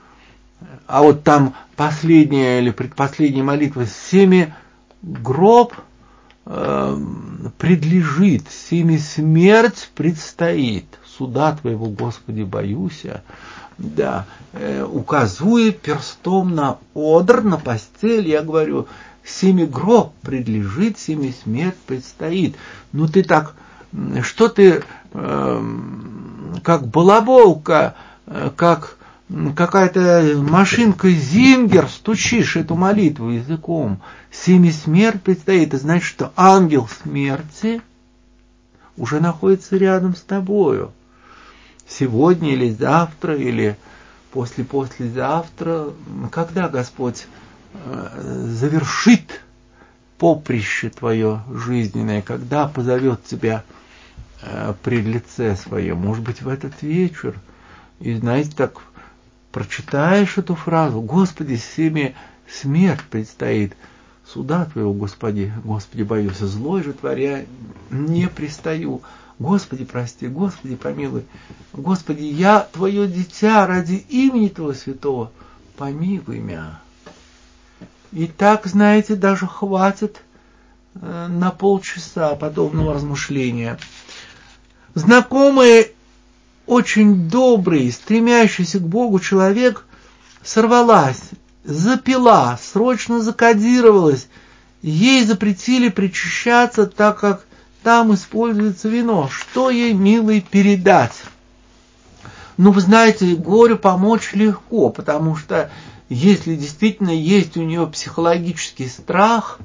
А вот там последняя или предпоследняя молитва: «Семи гроб э, предлежит, семи смерть предстоит, суда Твоего, Господи, боюся». Да, э, указуя перстом на одр, на постель, я говорю: семи гроб предлежит, семи смерть предстоит. Ну ты так, что ты э, как балаболка, э, как какая-то машинка Зингер стучишь эту молитву языком. Семи смерть предстоит. Это значит, что ангел смерти уже находится рядом с тобою. Сегодня или завтра, или после-послезавтра, когда Господь завершит поприще твое жизненное, когда позовет тебя пред лице свое, может быть, в этот вечер. И, знаете, так прочитаешь эту фразу: «Господи, семи смерть предстоит, суда Твоего, Господи, Господи, боюсь, злой же творя не пристаю. Господи, прости, Господи, помилуй, Господи, я Твое дитя, ради имени Твоего святого, помилуй меня». И так, знаете, даже хватит э, на полчаса подобного размышления. Знакомый, очень добрый, стремящийся к Богу человек сорвалась, запила, срочно закодировалась. Ей запретили причащаться, так как там используется вино. Что ей, милый, передать? Ну, вы знаете, горю помочь легко, потому что если действительно есть у нее психологический страх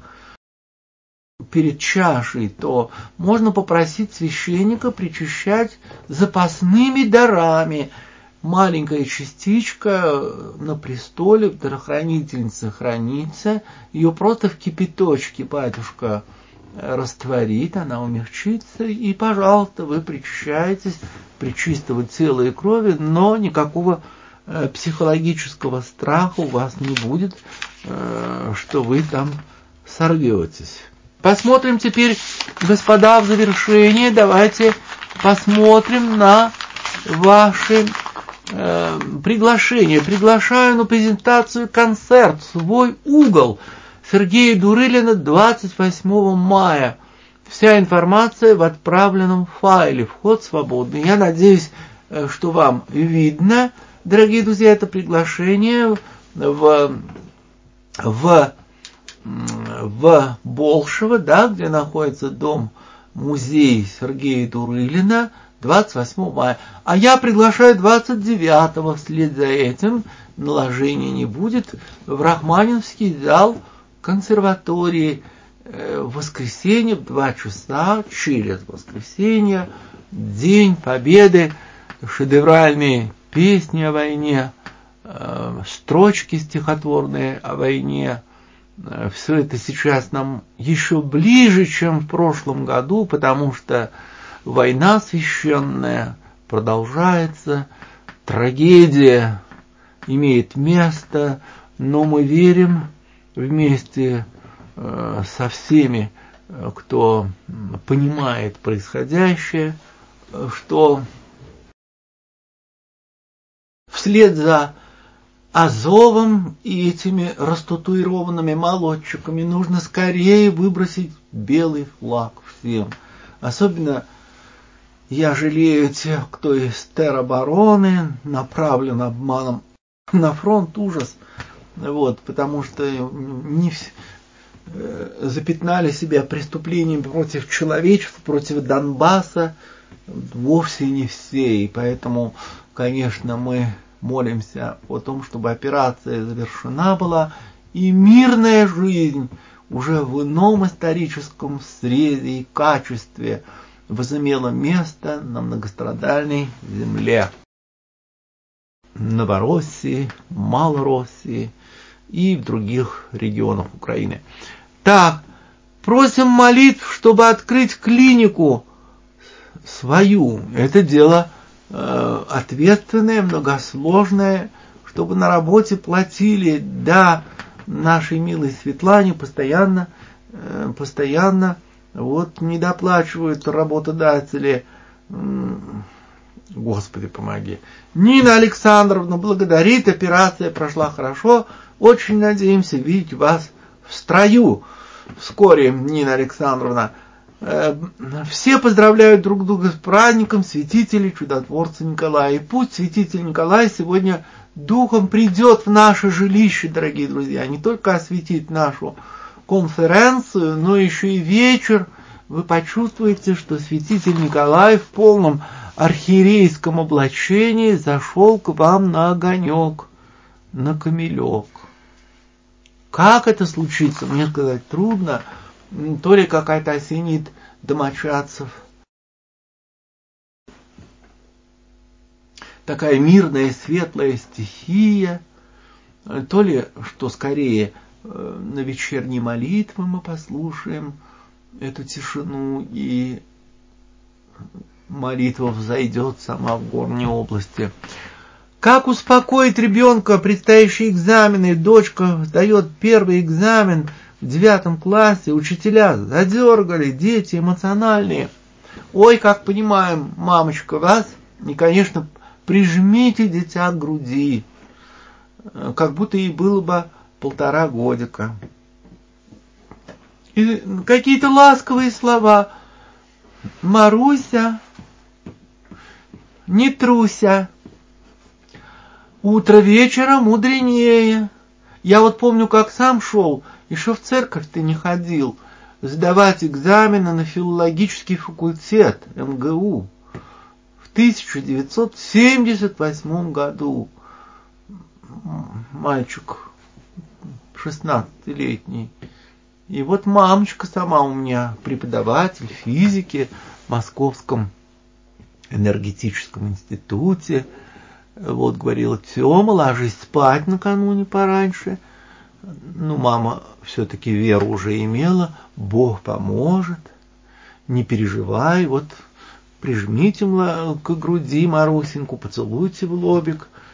перед чашей, то можно попросить священника причащать запасными дарами. Маленькая частичка на престоле, дарохранительница хранится, ее просто в кипяточке батюшка растворит, она умягчится, и, пожалуйста, вы причащаетесь пречистого тела и крови, но никакого э, психологического страха у вас не будет, э, что вы там сорветесь. Посмотрим теперь, господа, в завершение, давайте посмотрим на ваши э, приглашения. Приглашаю на презентацию концерт «Свой угол» Сергея Дурылина двадцать восьмого мая. Вся информация в отправленном файле. Вход свободный. Я надеюсь, что вам видно, дорогие друзья, это приглашение в, в, в Болшево, да, где находится дом-музей Сергея Дурылина, двадцать восьмого мая. А я приглашаю двадцать девятого, вслед за этим, наложения не будет, в Рахманинский зал консерватории, в воскресенье в два часа, через воскресенье, День Победы, шедевральные песни о войне, строчки стихотворные о войне. Все это сейчас нам еще ближе, чем в прошлом году, потому что война священная продолжается, трагедия имеет место, но мы верим вместе со всеми, кто понимает происходящее, что вслед за Азовом и этими растатуированными молодчиками нужно скорее выбросить белый флаг всем. Особенно я жалею тех, кто из теробороны направлен обманом на фронт, ужас. Вот, потому что не все запятнали себя преступлениями против человечества, против Донбасса, вовсе не все. И поэтому, конечно, мы молимся о том, чтобы операция завершена была, и мирная жизнь уже в ином историческом срезе и качестве возымела место на многострадальной земле Новороссии, Малороссии и в других регионах Украины. Так, просим молитв, чтобы открыть клинику свою. Это дело э, ответственное, многосложное, чтобы на работе платили, да, нашей милой Светлане постоянно, э, постоянно вот недоплачивают работодатели. Господи, помоги. Нина Александровна благодарит, операция прошла хорошо. Очень надеемся видеть вас в строю вскоре, Нина Александровна. Все поздравляют друг друга с праздником святителя, чудотворца Николая. И пусть святитель Николай сегодня духом придет в наше жилище, дорогие друзья. Не только осветит нашу конференцию, но еще и вечер. Вы почувствуете, что святитель Николай в полном архиерейском облачении зашел к вам на огонек, на камелек. Как это случится, мне сказать трудно. То ли какая-то осенит домочадцев. Такая мирная, светлая стихия. То ли, что скорее на вечерние молитвы мы послушаем эту тишину, и молитва взойдет сама в горней области. Как успокоить ребенка, предстоящие экзамены? Дочка сдает первый экзамен в девятом классе, учителя задергали, дети эмоциональные. Ой, как понимаем, мамочка, вас, и, конечно, прижмите дитя к груди, как будто ей было бы полтора годика. И какие-то ласковые слова. Маруся, не труся. Утро вечера мудренее. Я вот помню, как сам шел, еще в церковь ты не ходил, сдавать экзамены на филологический факультет эм гэ у в тысяча девятьсот семьдесят восьмом году. Мальчик шестнадцатилетний. И вот мамочка сама у меня преподаватель физики в Московском энергетическом институте. Вот говорила: Тёма, ложись спать накануне пораньше. Ну, мама все-таки веру уже имела. Бог поможет. Не переживай. Вот прижмите к груди Марусеньку, поцелуйте в лобик.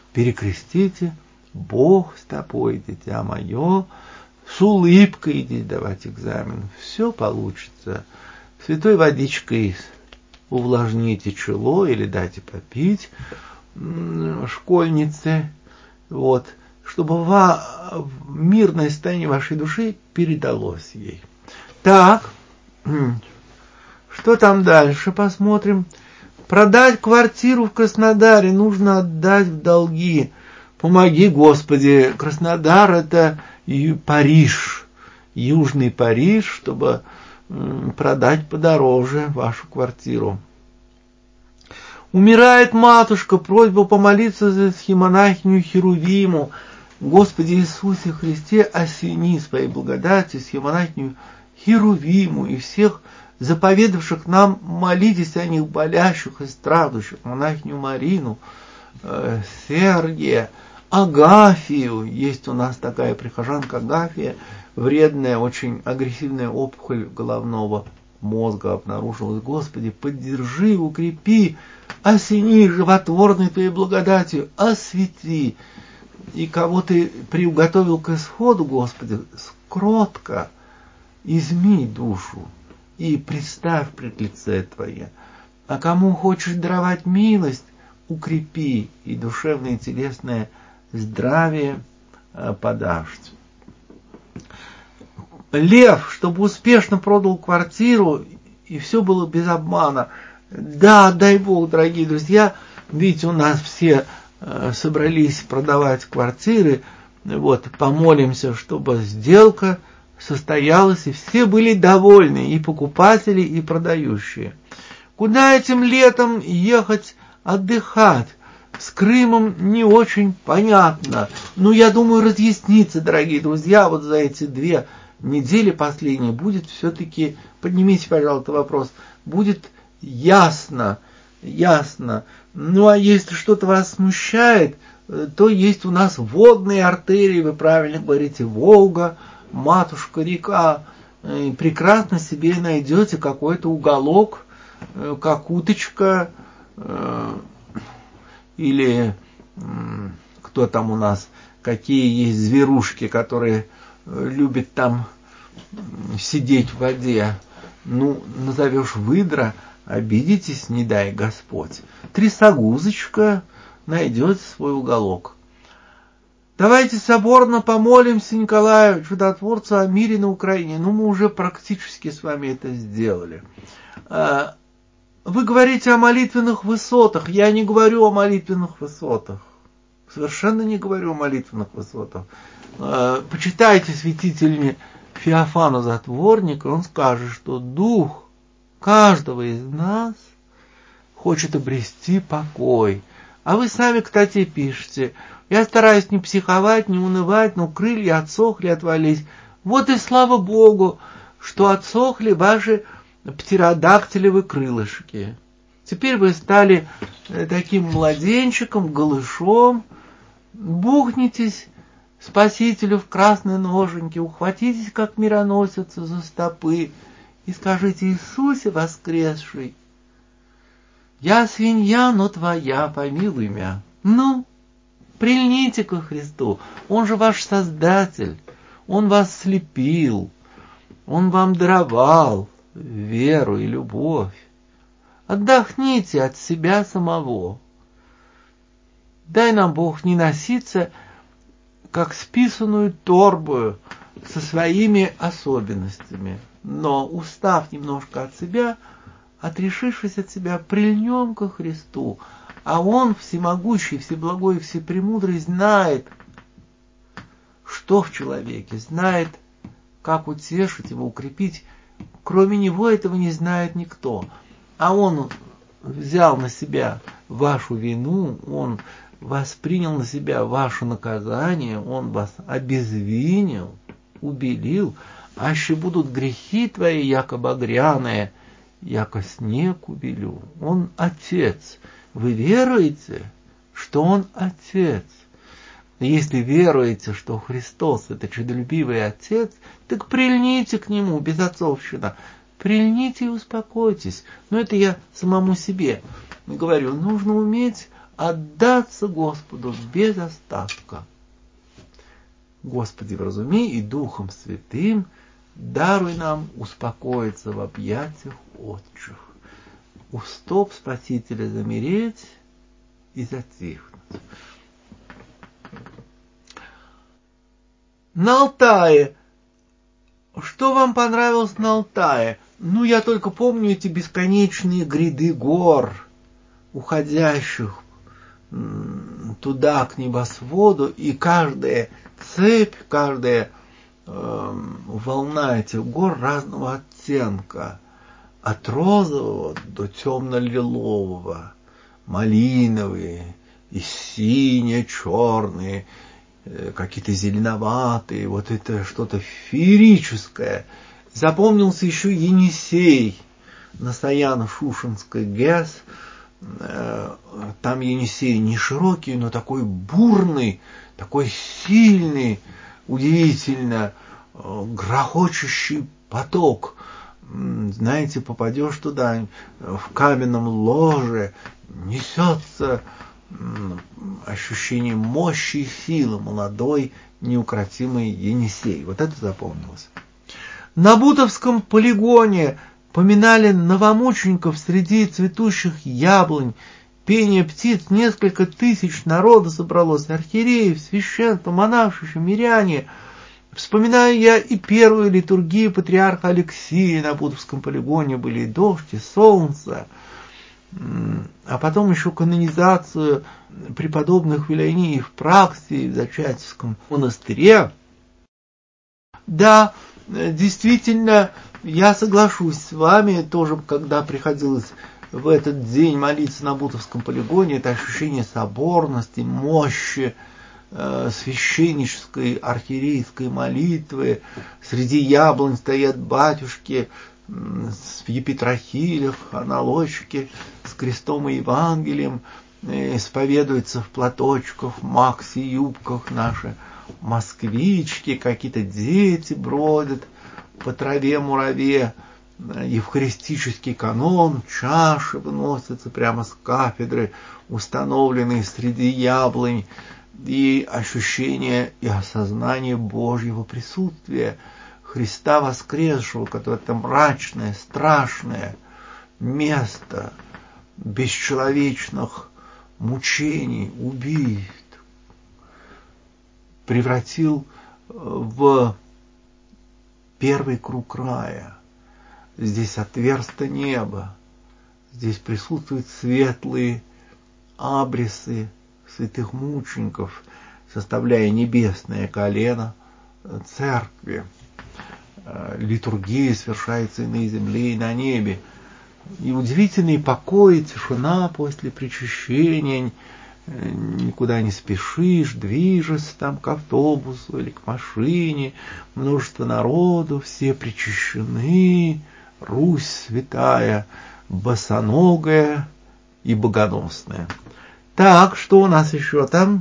перекрестите: Бог с тобой, дитя мое, с улыбкой иди давать экзамен, все получится. Святой водичкой увлажните чело или дайте попить школьнице, вот, чтобы во, мирное состояние вашей души передалось ей. Так, что там дальше, посмотрим. Продать квартиру в Краснодаре нужно отдать в долги. Помоги, Господи. Краснодар — это Париж, Южный Париж, чтобы продать подороже вашу квартиру. Умирает матушка, просьба помолиться за схимонахиню Херувиму. Господи Иисусе Христе, осени своей благодатью схимонахиню Херувиму и всех заповедавших нам, молитесь о них, болящих и страждущих, монахиню Марину, э, Сергия, Агафию. Есть у нас такая прихожанка Агафия, вредная, очень агрессивная опухоль головного мозга обнаружилась. Господи, поддержи, укрепи, осени животворной Твоей благодатью, освети. И кого Ты приуготовил к исходу, Господи, кротко измей душу и представь пред лице Твое. А кому хочешь даровать милость, укрепи, и душевное и телесное здравие подашь. Лев, чтобы успешно продал квартиру, и все было без обмана. Да, дай Бог, дорогие друзья, видите, у нас все э, собрались продавать квартиры, вот, помолимся, чтобы сделка состоялась, и все были довольны, и покупатели, и продающие. Куда этим летом ехать отдыхать? С Крымом не очень понятно. Ну, я думаю, разъяснится, дорогие друзья, вот за эти две недели последние будет все-таки, поднимите, пожалуйста, вопрос, будет ясно, ясно. Ну, а если что-то вас смущает, то есть у нас водные артерии, вы правильно говорите, Волга, матушка река, прекрасно себе найдете какой-то уголок, как уточка, или кто там у нас, какие есть зверушки, которые любят там сидеть в воде. Ну, назовешь выдра, обидитесь, не дай Господь. Трясогузочка найдет свой уголок. Давайте соборно помолимся Николаю Чудотворцу о мире на Украине. Ну, мы уже практически с вами это сделали. Вы говорите о молитвенных высотах. Я не говорю о молитвенных высотах. Совершенно не говорю о молитвенных высотах. Почитайте святителя Феофана Затворника, он скажет, что дух каждого из нас хочет обрести покой. А вы сами, кстати, пишете: я стараюсь не психовать, не унывать, но крылья отсохли, отвались. Вот и слава Богу, что отсохли ваши птеродактилевы крылышки. Теперь вы стали таким младенчиком, голышом, бухнитесь Спасителю в красной ноженьке, ухватитесь, как мироносица, за стопы и скажите: Иисусе воскресший, я свинья, но твоя, помилуй мя. Ну, прильните ко Христу, Он же ваш Создатель, Он вас слепил, Он вам даровал веру и любовь. Отдохните от себя самого. Дай нам, Бог, не носиться, как списанную торбу со своими особенностями, но, устав немножко от себя, отрешившись от себя, прильнем ко Христу, а Он, всемогущий, всеблагой, всепремудрый, знает, что в человеке, знает, как утешить его, укрепить. Кроме Него этого не знает никто. А Он взял на себя вашу вину, Он воспринял на себя ваше наказание, Он вас обезвинил, убелил, аще будут грехи твои, яко багряные, яко снег убелю. Он Отец. Вы веруете, что Он Отец? Если веруете, что Христос — это чудолюбивый Отец, так прильните к Нему, безотцовщина. Прильните и успокойтесь. Но это я самому себе говорю. Нужно уметь отдаться Господу без остатка. Господи, вразуми и Духом Святым даруй нам успокоиться в объятиях отчих, у стоп Спасителя замереть и затихнуть. На Алтае. Что вам понравилось на Алтае? Ну, я только помню эти бесконечные гряды гор, уходящих туда, к небосводу, и каждая цепь, каждая э, волна этих гор разного оттенка, от розового до темно-лилового, малиновые, и синие, черные, э, какие-то зеленоватые, вот это что-то феерическое. Запомнился еще Енисей на Саяно-Шушенской ГЭС. Там Енисей не широкий, но такой бурный, такой сильный, удивительно грохочущий поток. Знаете, попадешь туда, в каменном ложе несется ощущение мощи и силы, молодой, неукротимый Енисей. Вот это запомнилось. На Бутовском полигоне поминали новомучеников среди цветущих яблонь, пение птиц, несколько тысяч народа собралось, архиереев, священства, монашища, миряне. Вспоминаю я и первую литургию патриарха Алексия на Бутовском полигоне, были и дождь, и солнце, а потом еще канонизацию преподобных Вилайниев Праксии в Зачатевском монастыре. Да, действительно, я соглашусь с вами, тоже, когда приходилось в этот день молиться на Бутовском полигоне, это ощущение соборности, мощи, э, священнической, архиерейской молитвы. Среди яблонь стоят батюшки э, в епитрахилях, аналочки с крестом и Евангелием, э, исповедуются в платочках, макси, юбках наши москвички, какие-то дети бродят по траве-мураве, евхаристический канон, чаши выносятся прямо с кафедры, установленные среди яблонь, и ощущение и осознание Божьего присутствия, Христа воскресшего, которое это мрачное, страшное место бесчеловечных мучений, убийств, превратил в первый круг рая. Здесь отверсто небо, здесь присутствуют светлые абрисы святых мучеников, составляя небесное колено церкви. Литургия совершается и на земле, и на небе. И удивительный покой, тишина после причащения, никуда не спешишь, движешься там к автобусу или к машине, множество народу, все причащены, Русь святая, босоногая и богоносная. Так, что у нас еще там?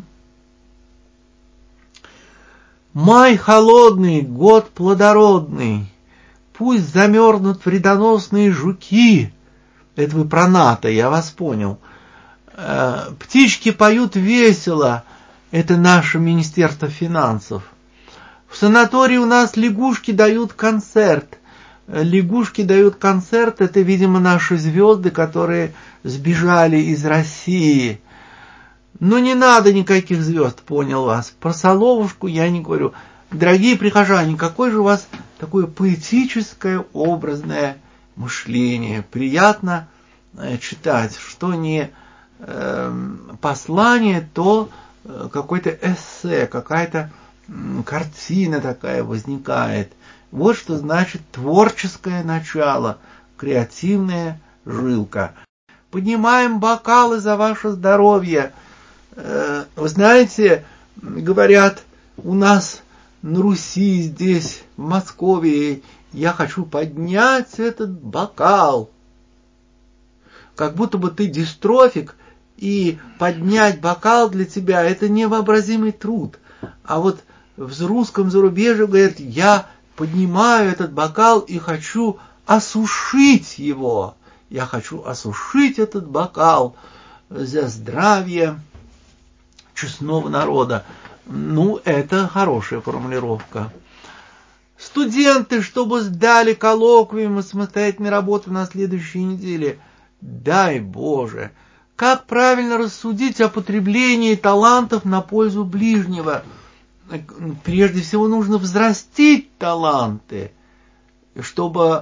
Май холодный, год плодородный, пусть замерзнут вредоносные жуки. Это вы про НАТО, я вас понял. Птички поют весело, это наше Министерство финансов. В санатории у нас лягушки дают концерт. Лягушки дают концерт, это, видимо, наши звезды, которые сбежали из России. Но не надо никаких звезд, понял вас. Про Соловушку я не говорю. Дорогие прихожане, какое же у вас такое поэтическое, образное мышление. Приятно читать, что не послание, то какое-то эссе, какая-то картина такая возникает. Вот что значит творческое начало, креативная жилка. Поднимаем бокалы за ваше здоровье. Вы знаете, говорят, у нас на Руси, здесь, в Москве, я хочу поднять этот бокал. Как будто бы ты дистрофик, и поднять бокал для тебя – это невообразимый труд. А вот в русском зарубежье говорят, я поднимаю этот бокал и хочу осушить его. Я хочу осушить этот бокал. за здравие честного народа. Ну, это хорошая формулировка. Студенты, чтобы сдали коллоквиум и самостоятельные работы на следующей неделе. Дай Боже! Как правильно рассудить о потреблении талантов на пользу ближнего? Прежде всего нужно взрастить таланты, чтобы,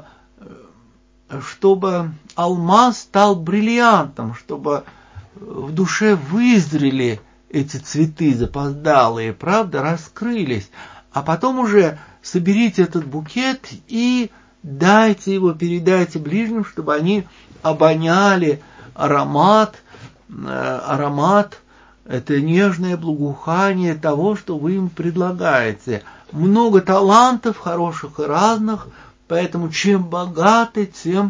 чтобы алмаз стал бриллиантом, чтобы в душе вызрели эти цветы запоздалые, правда, раскрылись. А потом уже соберите этот букет и дайте его, передайте ближним, чтобы они обоняли аромат, аромат, это нежное благоухание того, что вы им предлагаете. Много талантов, хороших и разных, поэтому чем богаты, тем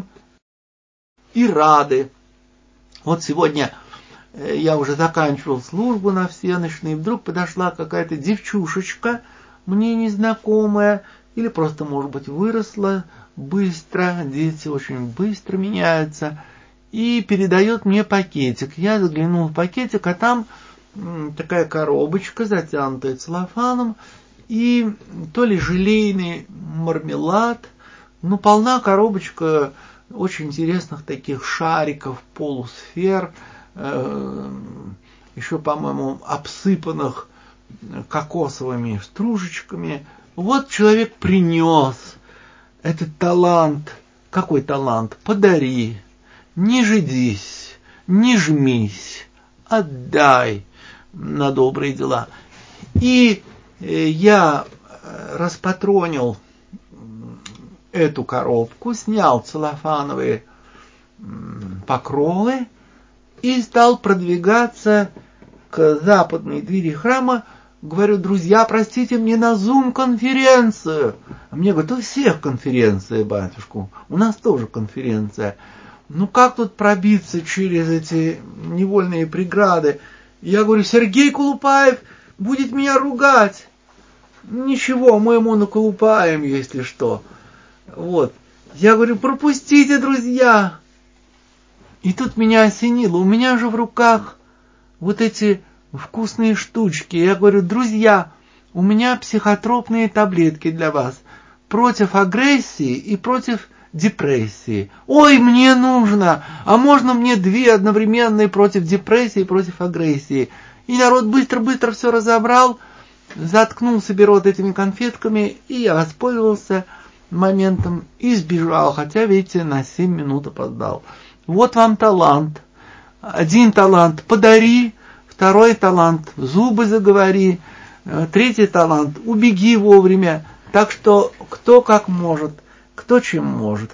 и рады. Вот сегодня я уже заканчивал службу на всеночной, и вдруг подошла какая-то девчушечка, мне незнакомая, или просто, может быть, выросла быстро, дети очень быстро меняются, и передает мне пакетик. Я заглянул в пакетик, а там такая коробочка, затянутая целлофаном, и то ли желейный мармелад, ну, полна коробочка очень интересных таких шариков, полусфер, э, еще, по-моему, обсыпанных кокосовыми стружечками. Вот человек принес этот талант. Какой талант? Подари. Не жидись, не жмись, отдай на добрые дела. И я распатронил эту коробку, снял целлофановые покровы и стал продвигаться к западной двери храма. Говорю: друзья, простите, мне на Zoom-конференцию. А мне говорят: у всех конференция, батюшку, у нас тоже конференция. Ну как тут пробиться через эти невольные преграды? Я говорю: Сергей Колупаев будет меня ругать. Ничего, мы ему наколупаем, если что. Вот. Я говорю: пропустите, друзья. И тут меня осенило. У меня же в руках вот эти вкусные штучки. Я говорю: друзья, у меня психотропные таблетки для вас. Против агрессии и против депрессии. Ой, мне нужно. А можно мне две одновременные против депрессии и против агрессии? И народ быстро-быстро все разобрал, заткнул себе рот этими конфетками, и я воспользовался моментом и сбежал, хотя, видите, на семь минут опоздал. Вот вам талант. Один талант — подари, второй талант — зубы заговори, третий талант — убеги вовремя. Так что кто как может, кто чем может.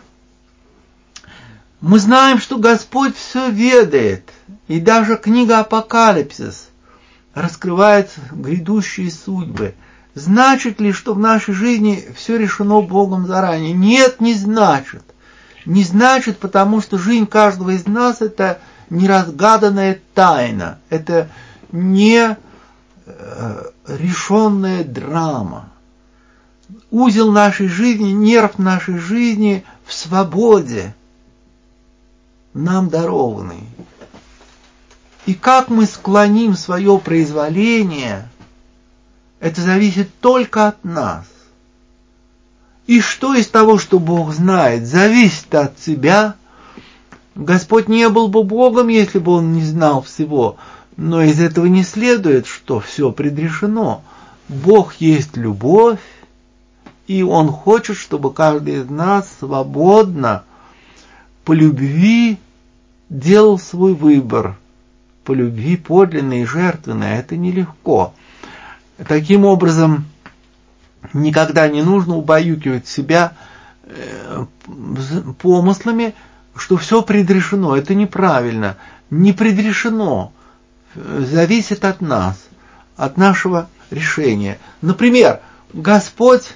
Мы знаем, что Господь все ведает, и даже книга Апокалипсис раскрывает грядущие судьбы. Значит ли, что в нашей жизни все решено Богом заранее? Нет, не значит. Не значит, потому что жизнь каждого из нас — это неразгаданная тайна, это не э, решенная драма. Узел нашей жизни, нерв нашей жизни в свободе нам дарованный. И как мы склоним свое произволение, это зависит только от нас. И что из того, что Бог знает, зависит от тебя? Господь не был бы Богом, если бы Он не знал всего. Но из этого не следует, что все предрешено. Бог есть любовь, и Он хочет, чтобы каждый из нас свободно, по любви, делал свой выбор. По любви подлинной и жертвенной. Это нелегко. Таким образом, никогда не нужно убаюкивать себя помыслами, что все предрешено. Это неправильно. Не предрешено. Зависит от нас, от нашего решения. Например, Господь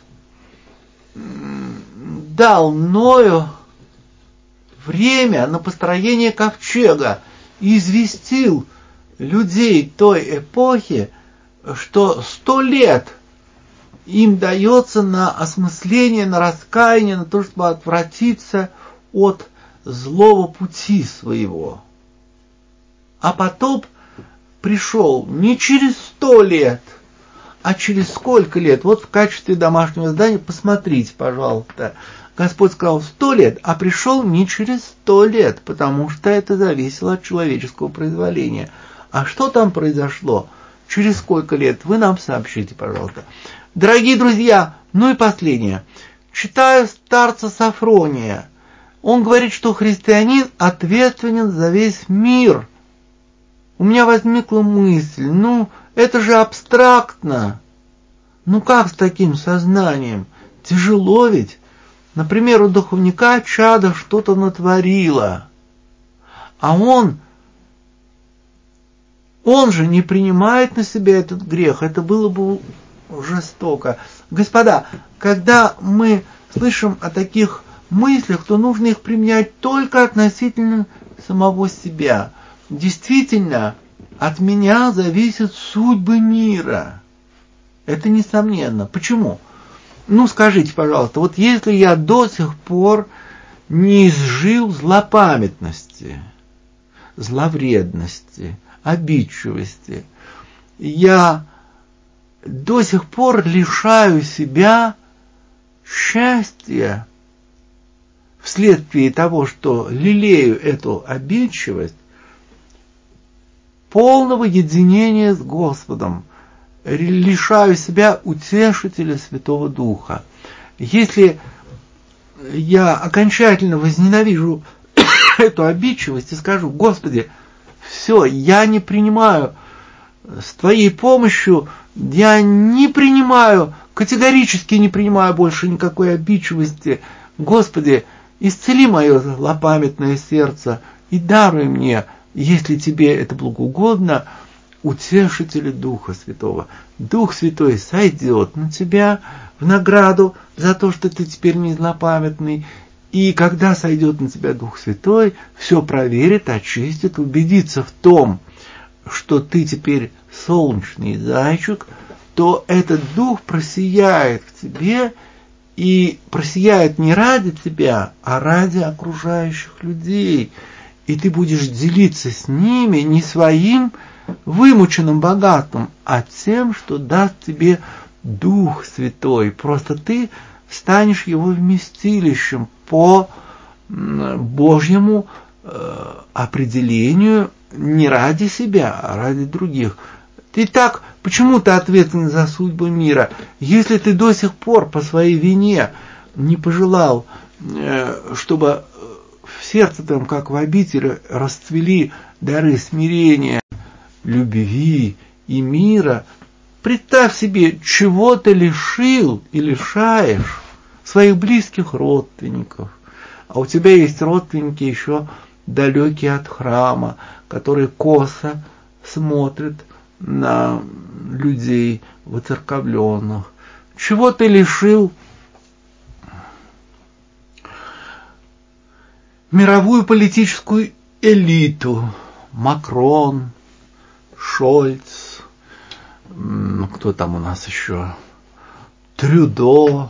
дал Ною время на построение ковчега и известил людей той эпохи, что сто лет им дается на осмысление, на раскаяние, на то, чтобы отвратиться от злого пути своего. А потоп пришел не через сто лет, а через сколько лет? Вот в качестве домашнего задания посмотрите, пожалуйста. Господь сказал сто лет, а пришел не через сто лет, потому что это зависело от человеческого произволения. А что там произошло? Через сколько лет? Вы нам сообщите, пожалуйста. Дорогие друзья, ну и последнее. Читаю старца Софрония. Он говорит, что христианин ответственен за весь мир. У меня возникла мысль, ну, это же абстрактно. Ну как с таким сознанием? Тяжело ведь. Например, у духовника чадо что-то натворило. А он, он же не принимает на себя этот грех. Это было бы жестоко. Господа, когда мы слышим о таких мыслях, то нужно их применять только относительно самого себя. Действительно, от меня зависят судьбы мира. Это несомненно. Почему? Ну, скажите, пожалуйста, вот если я до сих пор не изжил злопамятности, зловредности, обидчивости, я до сих пор лишаю себя счастья вследствие того, что лелею эту обидчивость, полного единения с Господом, лишаю себя утешителя Святого Духа. Если я окончательно возненавижу эту обидчивость и скажу: Господи, все, я не принимаю с Твоей помощью, я не принимаю, категорически не принимаю больше никакой обидчивости. Господи, исцели мое злопамятное сердце и даруй мне, если Тебе это благоугодно, утешителя Духа Святого. Дух Святой сойдет на тебя в награду за то, что ты теперь не злопамятный. И когда сойдет на тебя Дух Святой, все проверит, очистит, убедится в том, что ты теперь солнечный зайчик, то этот Дух просияет в тебе, и просияет не ради тебя, а ради окружающих людей. И ты будешь делиться с ними не своим вымученным богатством, а тем, что даст тебе Дух Святой. Просто ты станешь его вместилищем по Божьему э, определению не ради себя, а ради других. Ты так, почему ты ответственен за судьбу мира? Если ты до сих пор по своей вине не пожелал, э, чтобы в сердце там, как в обители, расцвели дары смирения, любви и мира, представь себе, чего ты лишил и лишаешь своих близких родственников. А у тебя есть родственники еще далекие от храма, которые косо смотрят на людей воцерковленных. Чего ты лишил мировую политическую элиту? Макрон, Шольц, кто там у нас еще? Трюдо,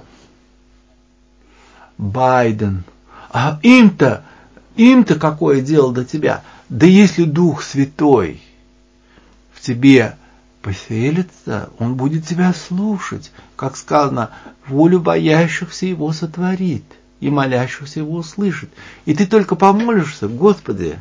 Байден. А им-то, им-то какое дело до тебя? Да если Дух Святой в тебе поселится, Он будет тебя слушать. Как сказано, волю боящихся Его сотворит, и молящихся Его услышит. И ты только помолишься: Господи,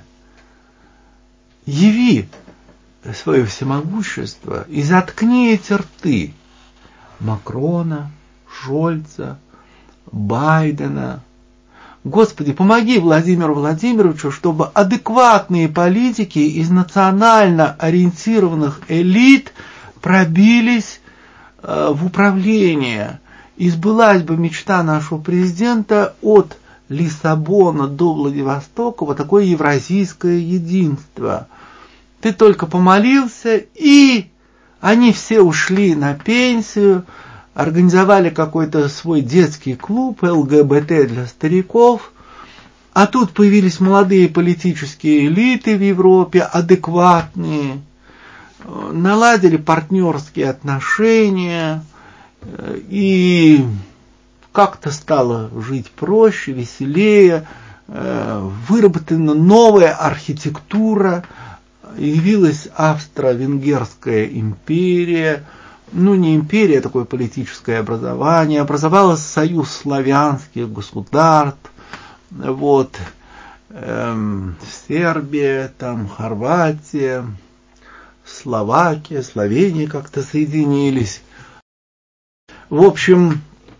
яви свое всемогущество и заткни эти рты Макрона, Шольца, Байдена. Господи, помоги Владимиру Владимировичу, чтобы адекватные политики из национально ориентированных элит пробились э, в управление. И сбылась бы мечта нашего президента от Лиссабона до Владивостока, вот такое евразийское единство. Ты только помолился, и они все ушли на пенсию, организовали какой-то свой детский клуб эл гэ бэ тэ для стариков, а тут появились молодые политические элиты в Европе, адекватные, наладили партнерские отношения, и как-то стало жить проще, веселее, выработана новая архитектура явилась Австро-Венгерская империя, ну не империя, а такое политическое образование, образовался союз славянских государств, вот, эм, Сербия, там, Хорватия, Словакия, Словения как-то соединились. В общем,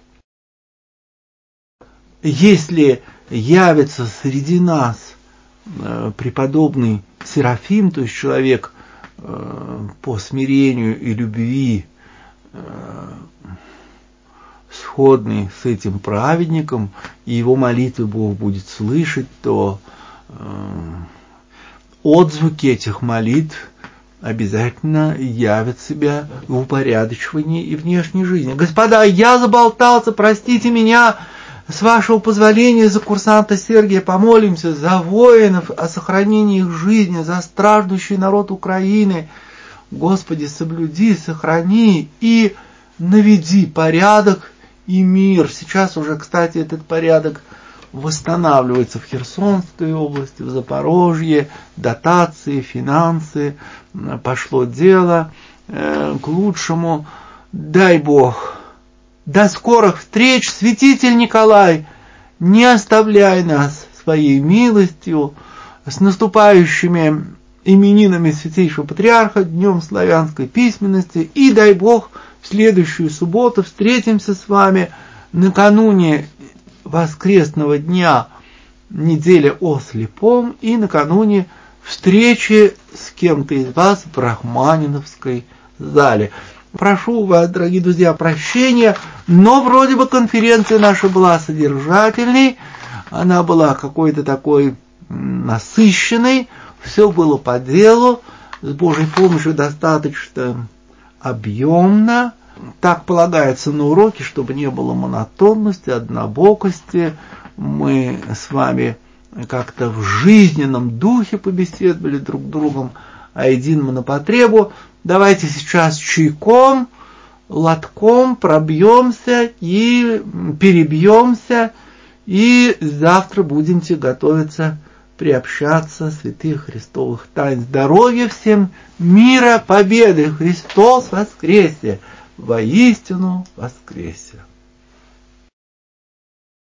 если явится среди нас э, преподобный Серафим, то есть человек э, по смирению и любви, э, сходный с этим праведником, и его молитвы Бог будет слышать, то э, отзвуки этих молитв обязательно явят себя в упорядочивании и внешней жизни. Господа, я заболтался, простите меня, с вашего позволения за курсанта Сергия помолимся за воинов, о сохранении их жизни, за страждущий народ Украины. Господи, соблюди, сохрани и наведи порядок и мир. Сейчас уже, кстати, этот порядок восстанавливается в Херсонской области, в Запорожье, дотации, финансы, пошло дело э, к лучшему. Дай Бог. До скорых встреч, святитель Николай, не оставляй нас своей милостью, с наступающими именинами Святейшего Патриарха, Днем славянской письменности, и дай Бог в следующую субботу встретимся с вами накануне воскресного дня, неделя о слепом, и накануне встречи с кем-то из вас в Рахманиновской зале. Прошу вас, дорогие друзья, прощения, но вроде бы конференция наша была содержательной, она была какой-то такой насыщенной, все было по делу, с Божьей помощью достаточно объемно. Так полагается на уроке, чтобы не было монотонности, однобокости. Мы с вами как-то в жизненном духе побеседовали друг с другом, а единому на потребу. Давайте сейчас чайком, лотком пробьемся и перебьемся, и завтра будемте готовиться приобщаться святых Христовых тайн. Здоровья всем, мира, победы! Христос воскресе! Воистину воскресе!